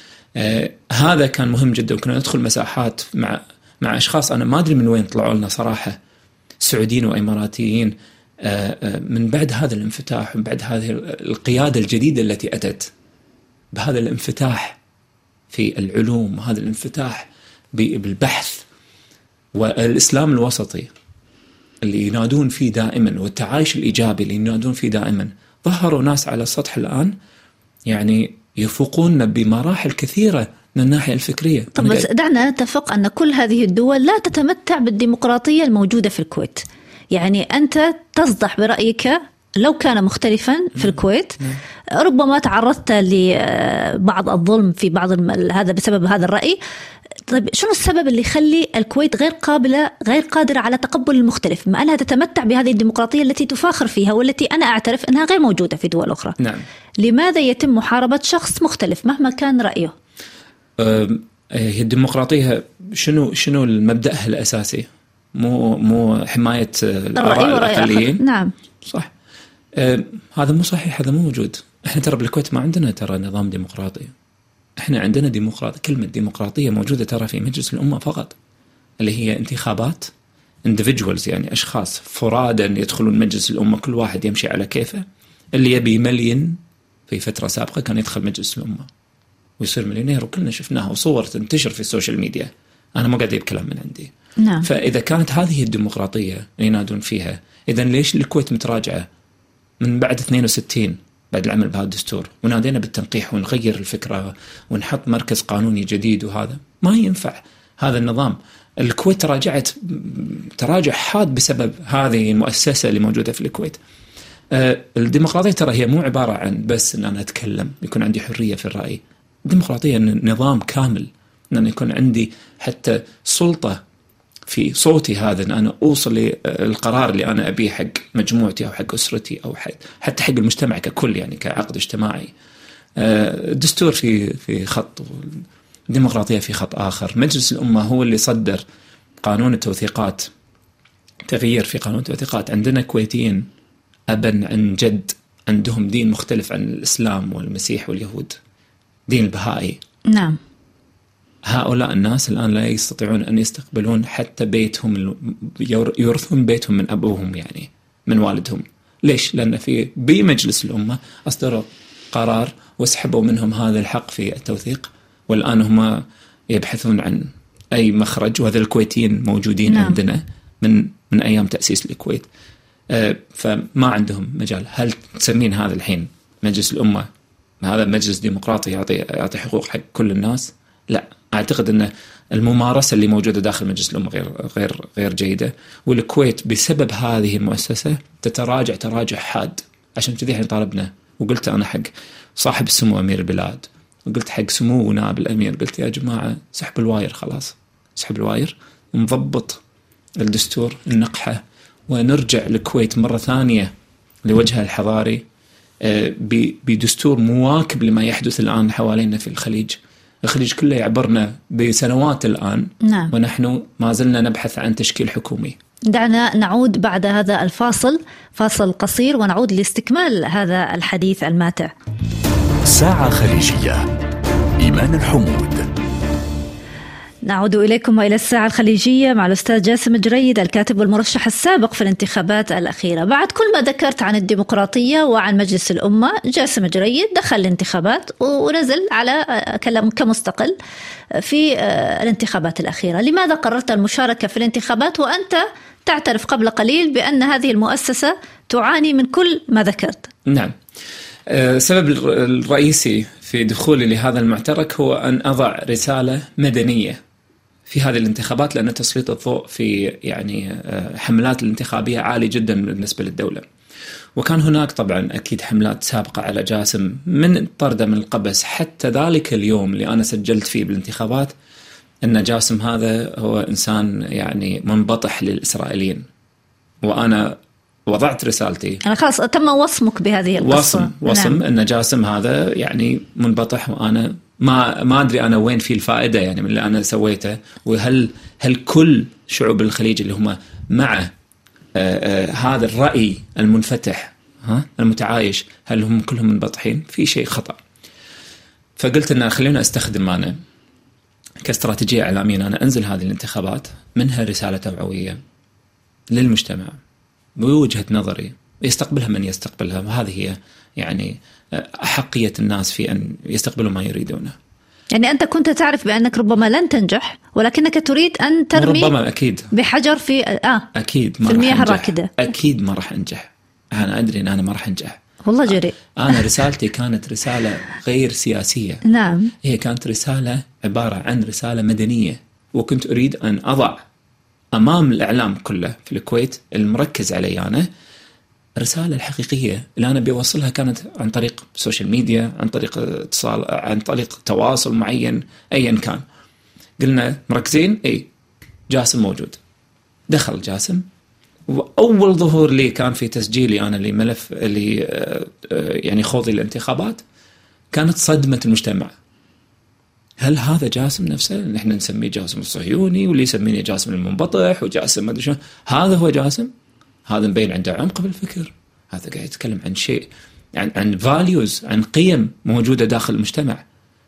C: هذا كان مهم جدا. وكنا ندخل مساحات مع أشخاص أنا ما أدري من وين طلعوا لنا صراحة، سعوديين وإماراتيين. من بعد هذا الانفتاح، من بعد هذه القيادة الجديدة التي أتت بهذا الانفتاح في العلوم، وهذا الانفتاح بالبحث، والإسلام الوسطي اللي ينادون فيه دائما، والتعايش الإيجابي اللي ينادون فيه دائما، ظهروا ناس على السطح الآن يعني يفوقون بمراحل كثيرة من الناحية الفكرية.
B: طب بس دعنا نتفق أن كل هذه الدول لا تتمتع بالديمقراطية الموجودة في الكويت. يعني أنت تصدح برأيك لو كان مختلفا في الكويت، ربما تعرضت لبعض الظلم في بعض هذا بسبب هذا الرأي. طيب شنو السبب اللي يخلي الكويت غير قادرة على تقبل المختلف، مع أنها تتمتع بهذه الديمقراطية التي تفاخر فيها، والتي أنا أعترف أنها غير موجودة في دول أخرى؟
C: نعم.
B: لماذا يتم محاربة شخص مختلف مهما كان رأيه؟
C: هي الديمقراطية شنو المبدأ الأساسي؟ مو حماية الآراء الأقليين.
B: نعم
C: صح. هذا مو صحيح، هذا مو موجود. احنا ترى بالكويت ما عندنا ترى نظام ديمقراطي. احنا عندنا كلمة ديمقراطية موجودة ترى في مجلس الأمة فقط، اللي هي انتخابات individuals، يعني أشخاص فرادا يدخلون مجلس الأمة، كل واحد يمشي على كيفه. اللي يبي مليون في فترة سابقة كان يدخل مجلس الأمة ويصير مليونير، وكلنا شفناها وصور تنتشر في السوشيال ميديا. أنا ما قاعد أجيب كلام من عندي.
B: نعم.
C: فإذا كانت هذه الديمقراطية ينادون فيها، إذا ليش الكويت متراجعة من بعد 62 بعد العمل بهذا الدستور، ونادينا بالتنقيح ونغير الفكرة ونحط مركز قانوني جديد؟ وهذا ما ينفع هذا النظام. الكويت تراجعت تراجع حاد بسبب هذه المؤسسة اللي موجودة في الكويت. الديمقراطية ترى هي مو عبارة عن بس أن أنا أتكلم يكون عندي حرية في الرأي. الديمقراطية نظام كامل، أن يكون عندي حتى سلطة في صوتي هذا، أن أنا أوصل للقرار اللي أنا أبيه حق مجموعتي أو حق أسرتي أو حتى حق المجتمع ككل، يعني كعقد اجتماعي. الدستور في خط، الديمقراطية في خط آخر. مجلس الأمة هو اللي صدر قانون التوثيقات، تغيير في قانون التوثيقات. عندنا كويتيين أبا عن جد عندهم دين مختلف عن الإسلام والمسيح واليهود، دين البهائي.
B: نعم.
C: هؤلاء الناس الآن لا يستطيعون أن يستقبلون حتى بيتهم، يورثون بيتهم من أبوهم، يعني من والدهم. ليش؟ لأن في بمجلس الأمة أصدروا قرار وسحبوا منهم هذا الحق في التوثيق، والآن هم يبحثون عن أي مخرج، وهذا الكويتيين موجودين. نعم. عندنا من أيام تأسيس الكويت. فما عندهم مجال. هل تسمين هذا الحين مجلس الأمة هذا مجلس ديمقراطي يعطي حقوق حق كل الناس؟ لا، أعتقد أن الممارسة اللي موجودة داخل مجلس الأمة غير جيدة، والكويت بسبب هذه المؤسسة تتراجع تراجع حاد. عشان كذا احنا طالبنا، وقلت أنا حق صاحب السمو أمير البلاد، وقلت حق سمو نائب الأمير، قلت يا جماعة سحب الواير، خلاص سحب الواير، نضبط الدستور، النقحة، ونرجع الكويت مرة ثانية لوجهها الحضاري بدستور مواكب لما يحدث الآن حوالينا في الخليج. الخليج كله يعبرنا بسنوات الآن. نعم. ونحن ما زلنا نبحث عن تشكيل حكومي.
B: دعنا نعود بعد هذا الفاصل، فاصل قصير، ونعود لاستكمال هذا الحديث الماتع.
A: ساعة خليجية، إيمان الحمود.
B: نعود إليكم وإلى الساعة الخليجية مع الأستاذ جاسم الجريد، الكاتب والمرشح السابق في الانتخابات الأخيرة. بعد كل ما ذكرت عن الديمقراطية وعن مجلس الأمة، جاسم الجريد دخل الانتخابات ونزل على كلام كمستقل في الانتخابات الأخيرة. لماذا قررت المشاركة في الانتخابات وأنت تعترف قبل قليل بأن هذه المؤسسة تعاني من كل ما ذكرت؟
C: نعم. السبب الرئيسي في دخولي لهذا المعترك هو أن أضع رسالة مدنية في هذه الانتخابات، لأن تسليط الضوء في يعني حملات الانتخابية عالي جدا بالنسبة للدولة. وكان هناك طبعا أكيد حملات سابقة على جاسم من طردة من القبس، حتى ذلك اليوم اللي أنا سجلت فيه بالانتخابات أن جاسم هذا هو إنسان يعني منبطح للإسرائيليين، وأنا وضعت رسالتي.
B: أنا خلاص تم وصمك بهذه القصة.
C: وصم نعم. أن جاسم هذا يعني منبطح، وأنا ما أدري أنا وين في الفائدة يعني من اللي أنا سويته، وهل كل شعوب الخليج اللي هم مع هذا الرأي المنفتح المتعايش، هل هم كلهم منبطحين؟ في شيء خطأ. فقلت أن خلينا أستخدم أنا كاستراتيجية إعلامية، أنا أنزل هذه الانتخابات منها رسالة توعوية للمجتمع بوجهة نظري، يستقبلها من يستقبلها، وهذه هي يعني أحقية الناس في أن يستقبلوا ما يريدونه.
B: يعني أنت كنت تعرف بأنك ربما لن تنجح، ولكنك تريد أن ترمي
C: ربما أكيد
B: بحجر في
C: أكيد
B: في المياه الراكدة.
C: أكيد ما راح أنجح، أنا أدري أن أنا ما راح أنجح.
B: والله جريء.
C: أنا رسالتي كانت رسالة غير سياسية.
B: نعم.
C: هي كانت رسالة عبارة عن رسالة مدنية، وكنت أريد أن أضع أمام الإعلام كله في الكويت المركز علي أنا الرسالة الحقيقية اللي أنا بيوصلها. كانت عن طريق السوشيال ميديا، عن طريق اتصال، عن طريق تواصل معين أيا كان. قلنا مركزين، جاسم موجود. دخل جاسم، وأول ظهور لي كان في تسجيلي أنا لملف اللي يعني خوضي الانتخابات، كانت صدمة المجتمع. هل هذا جاسم نفسه؟ نحن نسميه جاسم الصهيوني، واللي يسميني جاسم المنبطح، وجاسم ما أدري شو. هذا هو جاسم؟ هذا مبين عنده عمق بالفكر، هذا قاعد يتكلم عن شيء، عن values، عن قيم موجودة داخل المجتمع.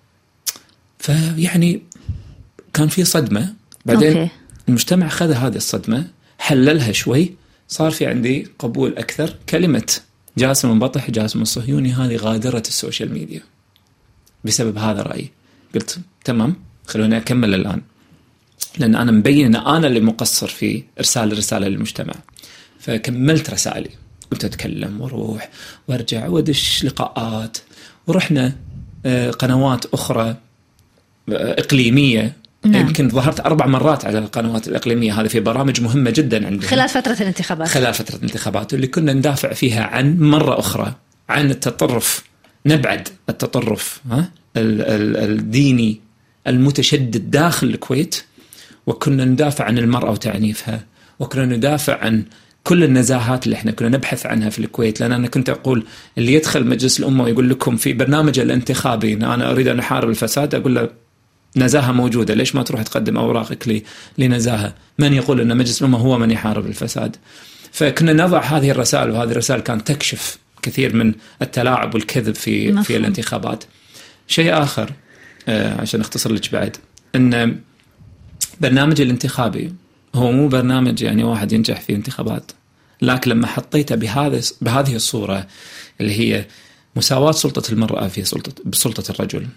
C: فيعني كان في صدمة. بعدين المجتمع خذ هذه الصدمة، حللها شوي، صار في عندي قبول أكثر. كلمة جاسم المنبطح، جاسم الصهيوني، هذه غادرت السوشيال ميديا بسبب هذا الرأي. قلت تمام، خلوني أكمل الآن، لأن أنا مبين أن أنا اللي مقصر في إرسال رسالة للمجتمع. فكملت رسائلي، كنت أتكلم وأروح وأرجع وأدش لقاءات، ورحنا قنوات أخرى إقليمية
B: نعم.
C: يمكن ظهرت 4 مرات على القنوات الإقليمية، هذه في برامج مهمة جدا عندنا
B: خلال فترة الانتخابات
C: اللي كنا ندافع فيها عن مرة أخرى عن التطرف، نبعد التطرف الديني المتشدد داخل الكويت، وكنا ندافع عن المرأة وتعنيفها، وكنا ندافع عن كل النزاهات اللي احنا كنا نبحث عنها في الكويت. لأن أنا كنت أقول اللي يدخل مجلس الأمة ويقول لكم في برنامج الانتخابي أنا أريد أن أحارب الفساد، أقول له نزاهة موجودة، ليش ما تروح تقدم أوراقك لنزاهة؟ من يقول أن مجلس الأمة هو من يحارب الفساد؟ فكنا نضع هذه الرسائل، وهذه الرسائل كانت تكشف كثير من التلاعب والكذب في الانتخابات. شيء آخر عشان أختصر لك بعد، أن برنامج الانتخابي هو مو برنامج يعني واحد ينجح في انتخابات، لكن لما حطيته بهذه الصورة اللي هي مساواة سلطة المرأة بسلطة الرجل،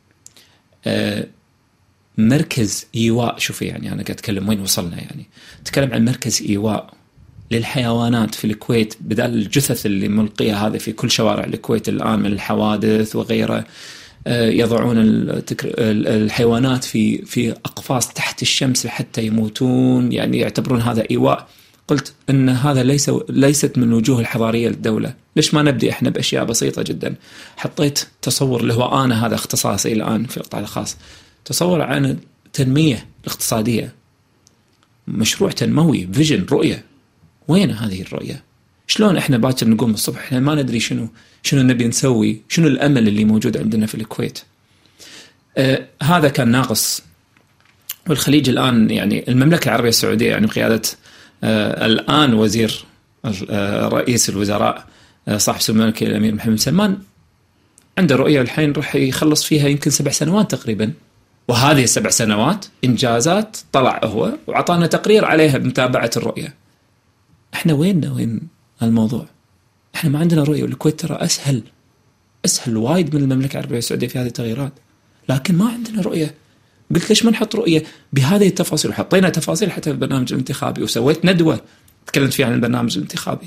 C: مركز إيواء. شوفي يعني أنا قاعد أتكلم وين وصلنا، يعني أتكلم عن مركز إيواء للحيوانات في الكويت، بدل الجثث اللي ملقية هذه في كل شوارع الكويت الآن من الحوادث وغيره. يضعون الحيوانات في أقفاص تحت الشمس حتى يموتون، يعني يعتبرون هذا إيواء. قلت أن هذا ليست من الوجوه الحضارية للدولة. ليش ما نبدأ إحنا بأشياء بسيطة جدا؟ حطيت تصور اللي هو أنا هذا اختصاصي الآن في القطاع الخاص، تصور عن التنمية الاقتصادية، مشروع تنموي، فيجن، رؤية. وين هذه الرؤية؟ شلون إحنا باكر نقوم الصبح إحنا ما ندري شنو نبي نسوي، شنو الأمل اللي موجود عندنا في الكويت؟ هذا كان ناقص. والخليج الآن يعني المملكة العربية السعودية يعني بقيادة الآن وزير رئيس الوزراء صاحب سمو الملكي الأمير محمد بن سلمان عنده رؤية الحين راح يخلص فيها يمكن 7 سنوات تقريبا، وهذه 7 سنوات إنجازات طلع هو وعطانا تقرير عليها بمتابعة الرؤية. إحنا وين الموضوع؟ إحنا ما عندنا رؤية. والكويت ترى أسهل وايد من المملكة العربية السعودية في هذه التغييرات، لكن ما عندنا رؤية. قلت ليش ما نحط رؤية بهذه التفاصيل؟ وحطينا تفاصيل حتى في البرنامج الانتخابي، وسويت ندوة تكلمت فيها عن البرنامج الانتخابي.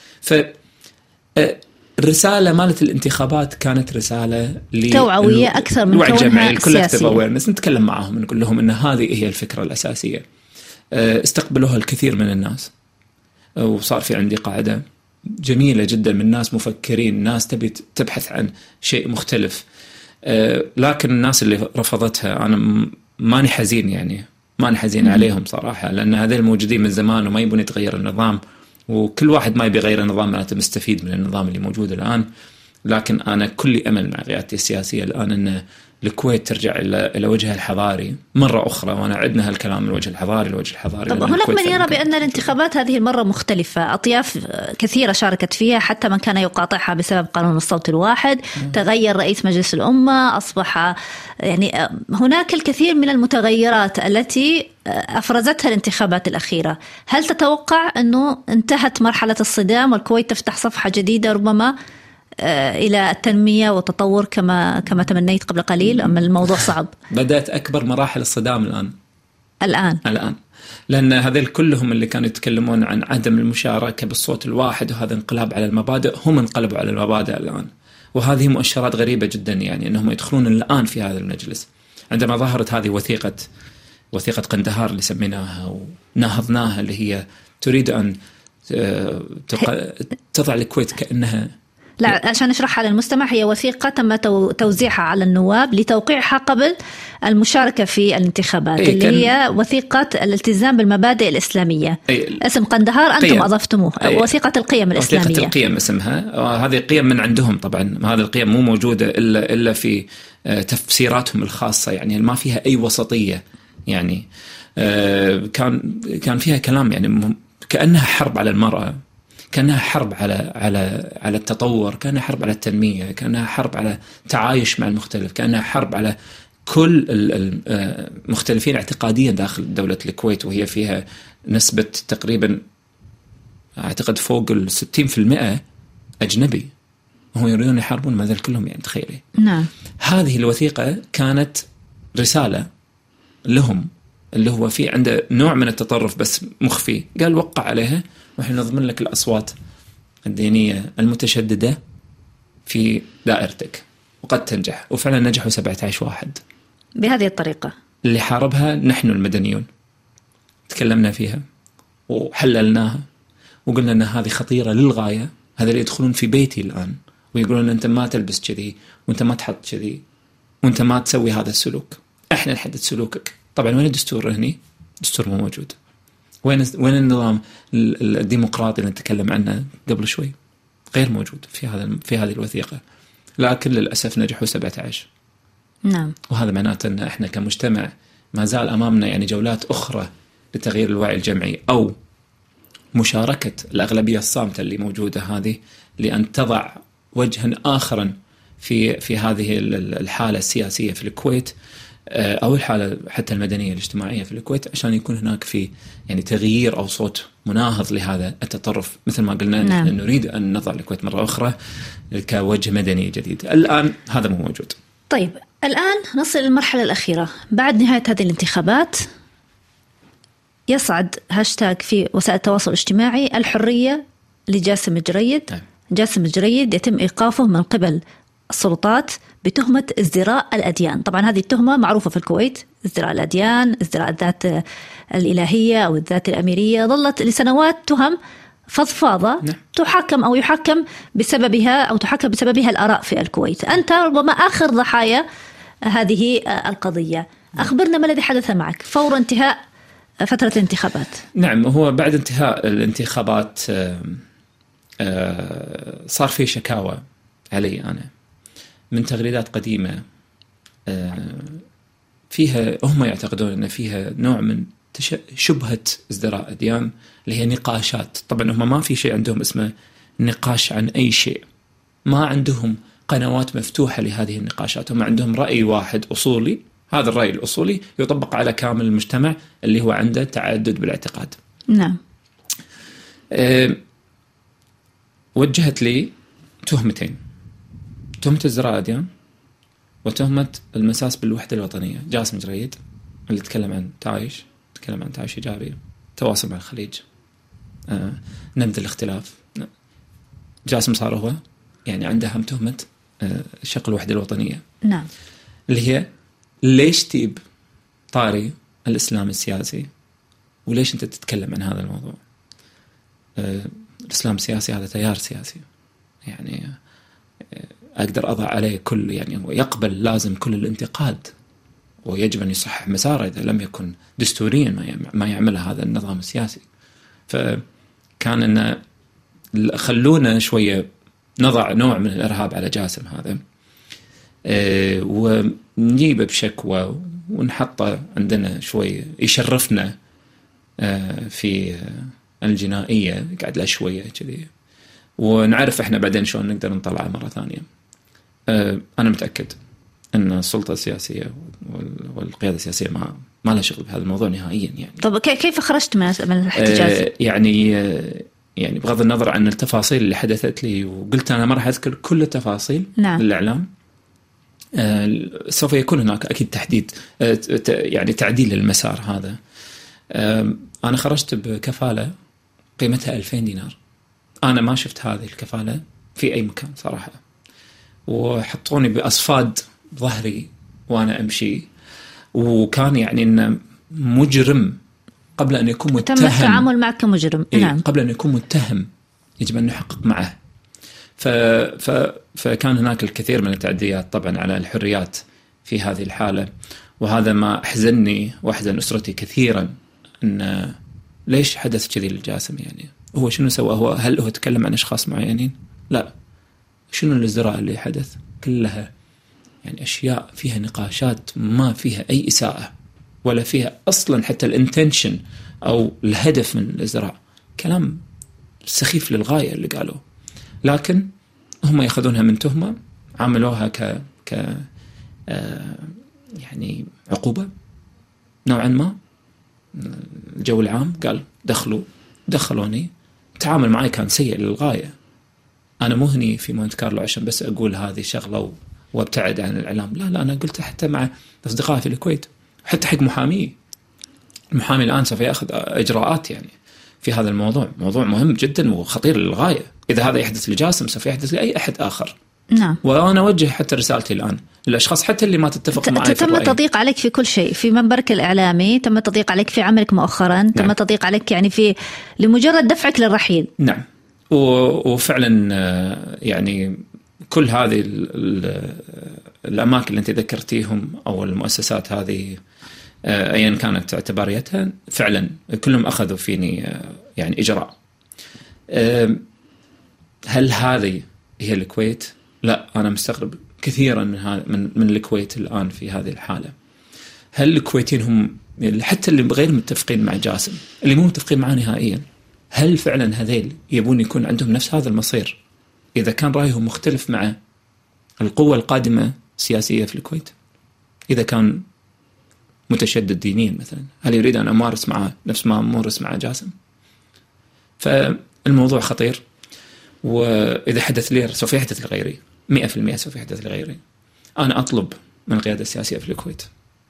C: فالرسالة مالت الانتخابات كانت رسالة
B: توعوية أكثر من كونها سياسية.
C: نتكلم معهم نقول لهم أن هذه هي الفكرة الأساسية. استقبلوها الكثير من الناس، وصار في عندي قاعدة جميلة جدا من ناس مفكرين، ناس تبي تبحث عن شيء مختلف. لكن الناس اللي رفضتها أنا ماني حزين، يعني ماني حزين عليهم صراحة، لأن هذول الموجودين من زمان وما يبون يتغير النظام، وكل واحد ما يبي يغير النظام معناته مستفيد من النظام اللي موجود الآن. لكن أنا كل أمل مع قيادتي السياسية الآن أن الكويت ترجع إلى وجهها الحضاري مرة أخرى. وأنا عدنا هالكلام الوجه الحضاري.
B: طب هناك من يرى بأن الانتخابات هذه المرة مختلفة، أطياف كثيرة شاركت فيها، حتى من كان يقاطعها بسبب قانون الصوت الواحد. تغير رئيس مجلس الأمة، أصبح يعني هناك الكثير من المتغيرات التي أفرزتها الانتخابات الأخيرة. هل تتوقع أنه انتهت مرحلة الصدام والكويت تفتح صفحة جديدة ربما إلى التنمية والتطور كما تمنيت قبل قليل، أم الموضوع صعب؟ بدأت
C: أكبر مراحل الصدام الآن، لأن هذول كلهم اللي كانوا يتكلمون عن عدم المشاركة بالصوت الواحد وهذا انقلاب على المبادئ، هم انقلبوا على المبادئ الآن. وهذه مؤشرات غريبة جدا، يعني أنهم يدخلون الآن في هذا المجلس. عندما ظهرت هذه وثيقة قندهار اللي سميناها وناهضناها، اللي هي تريد أن تضع الكويت كأنها،
B: لا عشان نشرحها للمستمع، هي وثيقة تم توزيعها على النواب لتوقيعها قبل المشاركة في الانتخابات، اللي هي وثيقة الالتزام بالمبادئ الإسلامية. اسم قندهار أنتم أضفتموه، وثيقة القيم الإسلامية.
C: وثيقة القيم اسمها، وهذه قيم من عندهم طبعا. هذه القيم مو موجودة إلا في تفسيراتهم الخاصة، يعني ما فيها أي وسطية. يعني كان فيها كلام يعني كأنها حرب على المرأة، كأنها حرب على التطور، كأنها حرب على التنمية، كأنها حرب على التعايش مع المختلف، كأنها حرب على كل المختلفين اعتقاديا داخل دولة الكويت، وهي فيها نسبة تقريبا أعتقد فوق 60% أجنبي، وهم يريدون يحاربون ما ذل كلهم، يعني تخيلي.
B: نعم.
C: هذه الوثيقة كانت رسالة لهم، اللي هو في عنده نوع من التطرف بس مخفي، قال وقع عليها ونحن نضمن لك الأصوات الدينية المتشددة في دائرتك، وقد تنجح. وفعلا نجحوا 17 واحد
B: بهذه الطريقة.
C: اللي حاربها نحن المدنيون، تكلمنا فيها وحللناها وقلنا أن هذه خطيرة للغاية. هذا اللي يدخلون في بيتي الآن ويقولون أنت ما تلبس كذي وأنت ما تحط كذي وأنت ما تسوي هذا السلوك، إحنا نحدد سلوكك. طبعا وين الدستور هني؟ الدستور مو موجود. وين النظام الديمقراطي اللي نتكلم عنه قبل شوي؟ غير موجود في هذه الوثيقة. لكن للأسف نجحوا 17.
B: نعم.
C: وهذا معناته أن إحنا كمجتمع ما زال أمامنا يعني جولات أخرى لتغيير الوعي الجمعي أو مشاركة الأغلبية الصامتة اللي موجودة هذه لأن تضع وجها آخرا في هذه الحالة السياسية في الكويت أو الحالة حتى المدنية الاجتماعية في الكويت، عشان يكون هناك في يعني تغيير أو صوت مناهض لهذا التطرف. مثل ما قلنا نحن نريد أن نضع الكويت مرة أخرى كوجه مدني جديد. الآن هذا مو موجود.
B: طيب الآن نصل للمرحلة الأخيرة بعد نهاية هذه الانتخابات. يصعد هاشتاج في وسائل التواصل الاجتماعي الحرية لجاسم الجريد. جاسم الجريد يتم إيقافه من قبل السلطات بتهمة ازدراء الأديان. طبعا هذه التهمة معروفة في الكويت، ازدراء الأديان، ازدراء الذات الإلهية أو الذات الأميرية، ظلت لسنوات تهم فضفاضة تحكم أو يحكم بسببها أو تحكم بسببها الآراء في الكويت. أنت ربما آخر ضحايا هذه القضية. أخبرنا ما الذي حدث معك فور انتهاء فترة الانتخابات؟
C: نعم، هو بعد انتهاء الانتخابات صار في شكاوى علي أنا من تغريدات قديمة فيها هم يعتقدون أن فيها نوع من شبهة ازدراء أديان اللي هي نقاشات. طبعا هم ما في شيء عندهم اسمه نقاش عن أي شيء، ما عندهم قنوات مفتوحة لهذه النقاشات. هم عندهم رأي واحد أصولي، هذا الرأي الأصولي يطبق على كامل المجتمع اللي هو عنده تعدد بالاعتقاد.
B: نعم.
C: وجهت لي تهمتين، تهمة ازدراء أديان وتهمة المساس بالوحدة الوطنية. جاسم جريد اللي تكلم عن تعايش، تكلم عن تعايش إيجابي، تواصل مع الخليج، نبذ الاختلاف. جاسم صار هو يعني عنده هم تهمة شق الوحدة الوطنية.
B: نعم.
C: اللي هي ليش تجيب طاري الإسلام السياسي وليش أنت تتكلم عن هذا الموضوع؟ الإسلام السياسي هذا تيار سياسي، يعني أقدر أضع عليه كل يعني ويقبل لازم كل الانتقاد ويجب أن يصحح مساره إذا لم يكن دستوريا ما يعمله هذا النظام السياسي. فكان أن خلونا شوية نضع نوع من الإرهاب على جاسم هذا ونجيبه بشكوى ونحطه عندنا شوية يشرفنا في الجنائية قاعد له شوية كذي، ونعرف إحنا بعدين شلون نقدر نطلعه مرة ثانية. أنا متأكد أن السلطة السياسية والقيادة السياسية ما لها شغل بهذا الموضوع نهائيا. يعني
B: طب كيف خرجت من الاحتجاز؟
C: يعني بغض النظر عن التفاصيل اللي حدثت لي، وقلت أنا ما راح أذكر كل التفاصيل.
B: نعم.
C: للإعلام سوف يكون هناك أكيد تحديد يعني تعديل للمسار هذا. أنا خرجت بكفالة قيمتها 2000 دينار. أنا ما شفت هذه الكفالة في أي مكان صراحة، وحطوني بأصفاد ظهري وأنا أمشي، وكان يعني إنه مجرم قبل أن يكون متهم.
B: تم التعامل معك كمجرم. نعم.
C: قبل أن يكون متهم يجب أن نحقق معه. فكان هناك الكثير من التعديات طبعا على الحريات في هذه الحالة، وهذا ما أحزنني وأحزن أسرتي كثيرا. إن ليش حدث كذي للجاسم؟ يعني هو شنو سوى؟ هل هو تكلم عن أشخاص معينين؟ لا. شنو الازدراء اللي حدث؟ كلها يعني أشياء فيها نقاشات ما فيها أي إساءة ولا فيها أصلا حتى الانتنشن أو الهدف من الازدراء. كلام سخيف للغاية اللي قالوه، لكن هم يأخذونها من تهمة عملوها ك يعني عقوبة نوعا ما. الجو العام قال دخلوني، التعامل معي كان سيء للغاية. أنا مو هني في مونت كارلو عشان بس أقول هذه شغلة وابتعد عن الإعلام، لا أنا قلت حتى مع أصدقائي في الكويت، حتى حق محامي. المحامي الآن سوف يأخذ إجراءات يعني في هذا الموضوع. موضوع مهم جدا وخطير للغاية. إذا هذا يحدث لجاسم سوف يحدث لأي أحد آخر.
B: نعم.
C: وأنا أوجه حتى رسالتي الآن للأشخاص حتى اللي ما تتفق معي.
B: تم التضييق عليك في كل شيء، في منبرك الإعلامي تم التضييق عليك، في عملك مؤخرا تم التضييق عليك يعني في لمجرد دفعك للرحيل.
C: نعم. وفعلا يعني كل هذه الأماكن اللي أنت ذكرتيهم أو المؤسسات هذه أيا كانت اعتباريتها فعلا كلهم أخذوا فيني يعني إجراء. هل هذه هي الكويت؟ لا، أنا مستغرب كثيرا من الكويت الآن في هذه الحالة. هل الكويتيين هم حتى اللي غير متفقين مع جاسم، اللي مو متفقين معه نهائيا، هل فعلا هذيل يبون يكون عندهم نفس هذا المصير إذا كان رأيهم مختلف مع القوة القادمة السياسية في الكويت؟ إذا كان متشدد دينيا مثلا، هل يريد أن أمارس معه نفس ما أمارس مع جاسم؟ فالموضوع خطير، وإذا حدث لي سوف يحدث لغيري 100%، سوف يحدث لغيري. أنا أطلب من القيادة السياسية في الكويت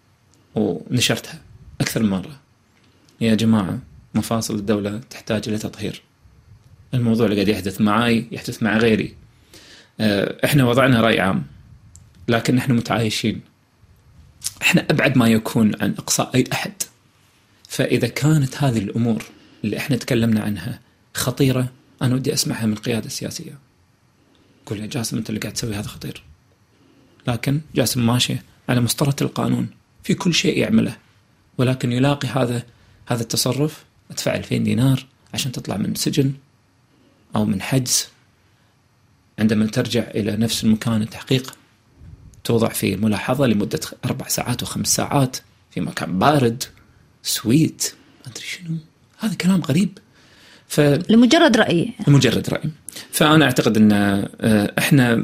C: ونشرتها أكثر من مرة، يا جماعة مفاصل الدولة تحتاج إلى تطهير. الموضوع اللي قاعد يحدث معي يحدث مع غيري. إحنا وضعنا رأي عام، لكن نحن متعايشين، إحنا أبعد ما يكون عن إقصاء أي أحد. فإذا كانت هذه الأمور اللي إحنا تكلمنا عنها خطيرة، أنا ودي أسمعها من القيادة السياسية. قول يا جاسم أنت اللي قاعد تسوي هذا خطير. لكن جاسم ماشي على مسطرة القانون في كل شيء يعمله، ولكن يلاقي هذا التصرف، ادفع 2000 دينار عشان تطلع من سجن أو من حجز. عندما ترجع إلى نفس المكان التحقيق توضع في ملاحظة لمدة 4 ساعات و5 ساعات في مكان بارد سويت، ما أدري شنو، هذا كلام غريب.
B: لمجرد رأي.
C: فأنا أعتقد أن إحنا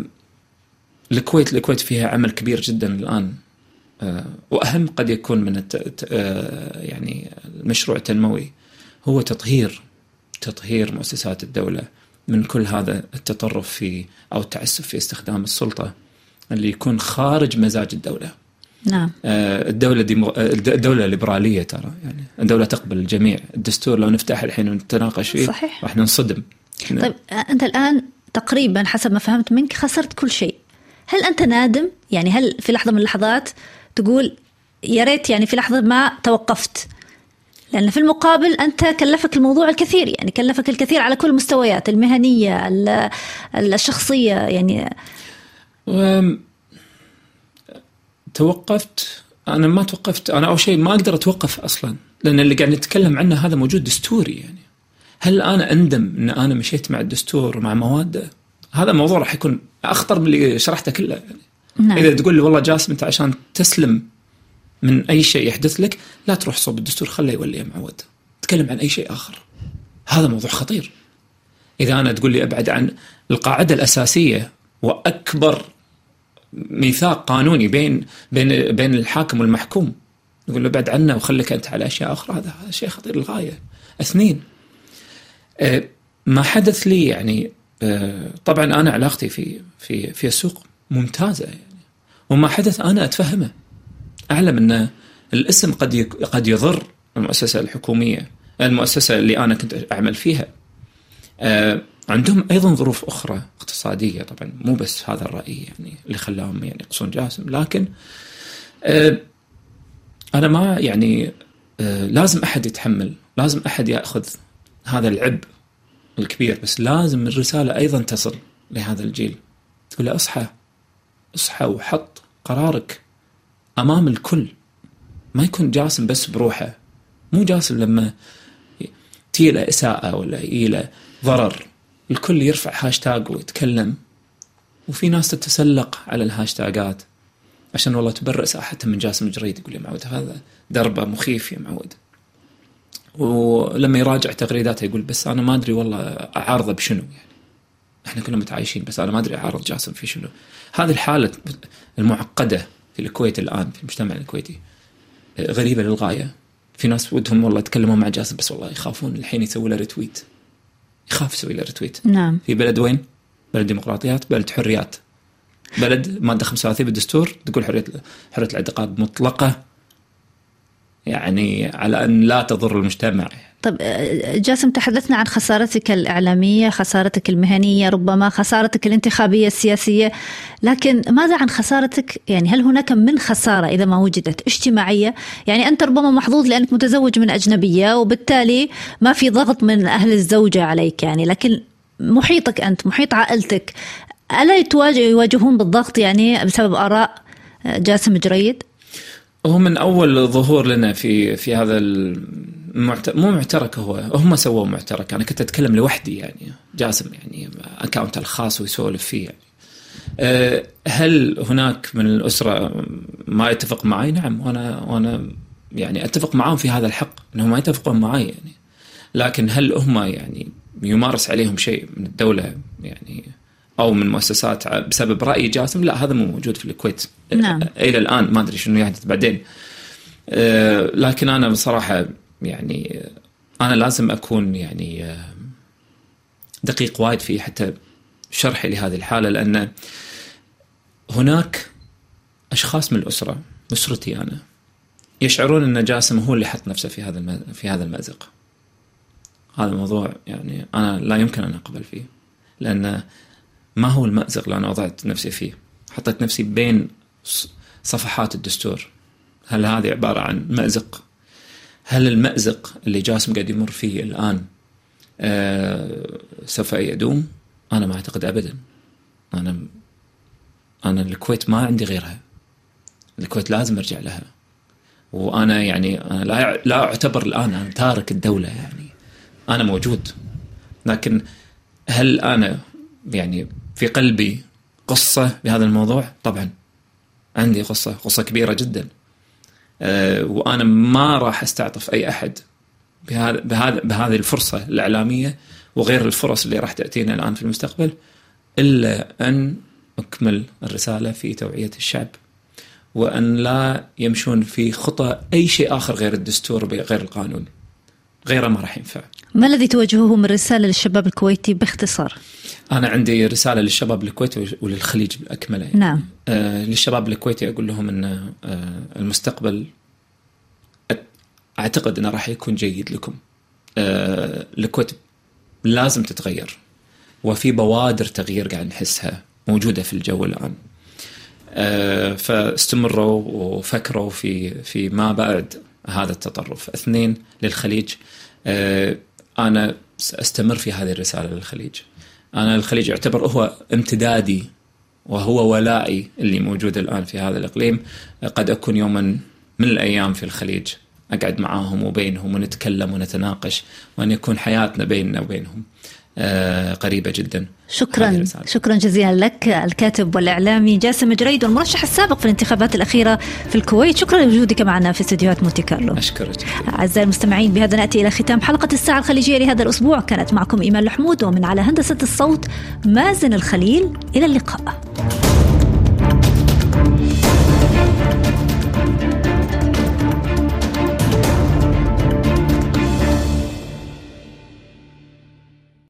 C: الكويت فيها عمل كبير جدا الآن، وأهم قد يكون من يعني المشروع التنموي هو تطهير مؤسسات الدولة من كل هذا التطرف في أو التعسف في استخدام السلطة اللي يكون خارج مزاج الدولة.
B: نعم.
C: الدولة ليبرالية، ترى يعني الدولة تقبل الجميع. الدستور لو نفتح الحين ونتناقش فيه
B: صحيح
C: راح ننصدم.
B: طيب أنت الآن تقريبا حسب ما فهمت منك خسرت كل شيء. هل أنت نادم؟ يعني هل في لحظة من اللحظات تقول يا ريت يعني في لحظة ما توقفت؟ لأن في المقابل أنت كلفك الموضوع الكثير، يعني كلفك الكثير على كل المستويات، المهنية الشخصية يعني.
C: توقفت؟ أنا ما توقفت. أنا أول شيء ما أقدر أتوقف أصلا، لأن اللي قاعد نتكلم عنه هذا موجود دستوري. يعني هل أنا أندم أن أنا مشيت مع الدستور ومع مواده؟ هذا الموضوع راح يكون أخطر من اللي شرحته كله. يعني
B: نعم.
C: إذا تقول لي والله جاسم أنت عشان تسلم من أي شيء يحدث لك لا تروح صوب الدستور، خليه يولي معود، تكلم عن أي شيء آخر. هذا موضوع خطير. إذا أنا تقول لي أبعد عن القاعدة الأساسية وأكبر ميثاق قانوني بين الحاكم والمحكوم، يقول له ابعد عنه وخليك أنت على أشياء أخرى، هذا شيء خطير للغاية. 2 ما حدث لي يعني طبعا أنا علاقتي في السوق ممتازة يعني، وما حدث أنا أتفهمه. أعلم أن الاسم قد يضر المؤسسة الحكومية، المؤسسة اللي أنا كنت أعمل فيها. عندهم أيضا ظروف أخرى اقتصادية، طبعا مو بس هذا الرأي يعني اللي خلاهم يعني يقصون جاسم. لكن أنا ما يعني لازم أحد يتحمل، لازم أحد يأخذ هذا العبء الكبير، بس لازم الرسالة أيضا تصل لهذا الجيل، تقول له اصحى وحط قرارك أمام الكل. ما يكون جاسم بس بروحه، مو جاسم لما تيله إساءة ولا يله ضرر الكل يرفع هاشتاج ويتكلم، وفي ناس تتسلق على الهاشتاجات عشان والله تبرئ ساحتها من جاسم الجريد. يقول يا معود هذا دربه مخيف يا معود، ولما يراجع تغريداته يقول بس أنا ما أدري والله أعارضه بشنو. يعني إحنا كنا متعايشين بس أنا ما أدري أعارض جاسم في شنو. هذه الحالة المعقدة في الكويت الآن، في المجتمع الكويتي غريبة للغاية. في ناس ودهم والله يتكلموا مع جاسم بس والله يخافون الحين يسوي له ريتويت، يخاف يسوي له ريتويت.
B: نعم.
C: في بلد وين؟ بلد ديمقراطيات، بلد حريات، بلد مادة 35 بالدستور تقول حرية الاعتقاد مطلقة. يعني على أن لا تضر المجتمع.
B: طب جاسم، تحدثنا عن خسارتك الإعلامية، خسارتك المهنية، ربما خسارتك الانتخابية السياسية، لكن ماذا عن خسارتك؟ يعني هل هناك من خسارة إذا ما وجدت اجتماعية؟ يعني أنت ربما محظوظ لأنك متزوج من أجنبية وبالتالي ما في ضغط من أهل الزوجة عليك، يعني لكن محيطك أنت، محيط عائلتك، ألا يواجهون بالضغط يعني بسبب آراء جاسم جريد؟
C: هو من أول ظهور لنا في هذا مو معترك، هم سووا معترك. أنا كنت أتكلم لوحدي، يعني جاسم يعني أكاونت الخاص ويسولف فيه يعني. هل هناك من الأسرة ما يتفق معي؟ نعم، وأنا يعني أتفق معهم في هذا الحق أنهم ما يتفقون معي يعني. لكن هل هم يعني يمارس عليهم شيء من الدولة يعني أو من مؤسسات بسبب رأي جاسم؟ لا، هذا مو موجود في الكويت.
B: نعم.
C: إلى الآن ما أدري شنو يحدث بعدين. لكن أنا بصراحة يعني أنا لازم أكون يعني دقيق وايد في حتى شرحي لهذه الحالة، لأن هناك أشخاص من الأسرة، أسرتي أنا، يشعرون أن جاسم هو اللي حط نفسه في هذا المأزق. هذا الموضوع يعني أنا لا يمكن أن أقبل فيه، لأن ما هو المأزق اللي أنا وضعت نفسي فيه؟ حطيت نفسي بين صفحات الدستور. هل هذه عبارة عن مأزق؟ هل المأزق اللي جاسم قاعد يمر فيه الآن سوف يدوم؟ أنا ما أعتقد أبدا. أنا الكويت ما عندي غيرها، الكويت لازم أرجع لها. وأنا يعني أنا لا أعتبر الآن أنا تارك الدولة، يعني أنا موجود. لكن هل أنا يعني في قلبي قصة بهذا الموضوع؟ طبعا عندي قصة كبيرة جدا. وأنا ما راح استعطف أي أحد بهذه الفرصة الإعلامية وغير الفرص اللي راح تأتينا الآن في المستقبل، إلا أن أكمل الرسالة في توعية الشعب، وأن لا يمشون في خطى أي شيء آخر غير الدستور غير القانون، غيره ما راح ينفع.
B: ما الذي توجهه من رسالة للشباب الكويتي باختصار؟
C: أنا عندي رسالة للشباب الكويتي وللخليج بالأكمل يعني.
B: نعم.
C: للشباب الكويتي أقول لهم أن المستقبل أعتقد أنه راح يكون جيد لكم. الكويت لازم تتغير، وفي بوادر تغيير قاعد نحسها موجودة في الجو الآن. فاستمروا وفكروا في ما بعد هذا التطرف. 2 للخليج. أنا سأستمر في هذه الرسالة للخليج. أنا الخليج يعتبر هو امتدادي وهو ولائي اللي موجود الآن في هذا الإقليم. قد أكون يوما من الأيام في الخليج، أقعد معاهم وبينهم ونتكلم ونتناقش، وأن يكون حياتنا بيننا وبينهم قريبة جدا.
B: شكرا جزيلا لك الكاتب والإعلامي جاسم جريد، والمرشح السابق في الانتخابات الأخيرة في الكويت. شكرا لوجودك معنا في استديوهات مونتي كارلو.
C: أشكرك.
B: أعزائي المستمعين، بهذا نأتي إلى ختام حلقة الساعة الخليجية لهذا الأسبوع. كانت معكم إيمان الحمود، ومن على هندسة الصوت مازن الخليل. إلى اللقاء.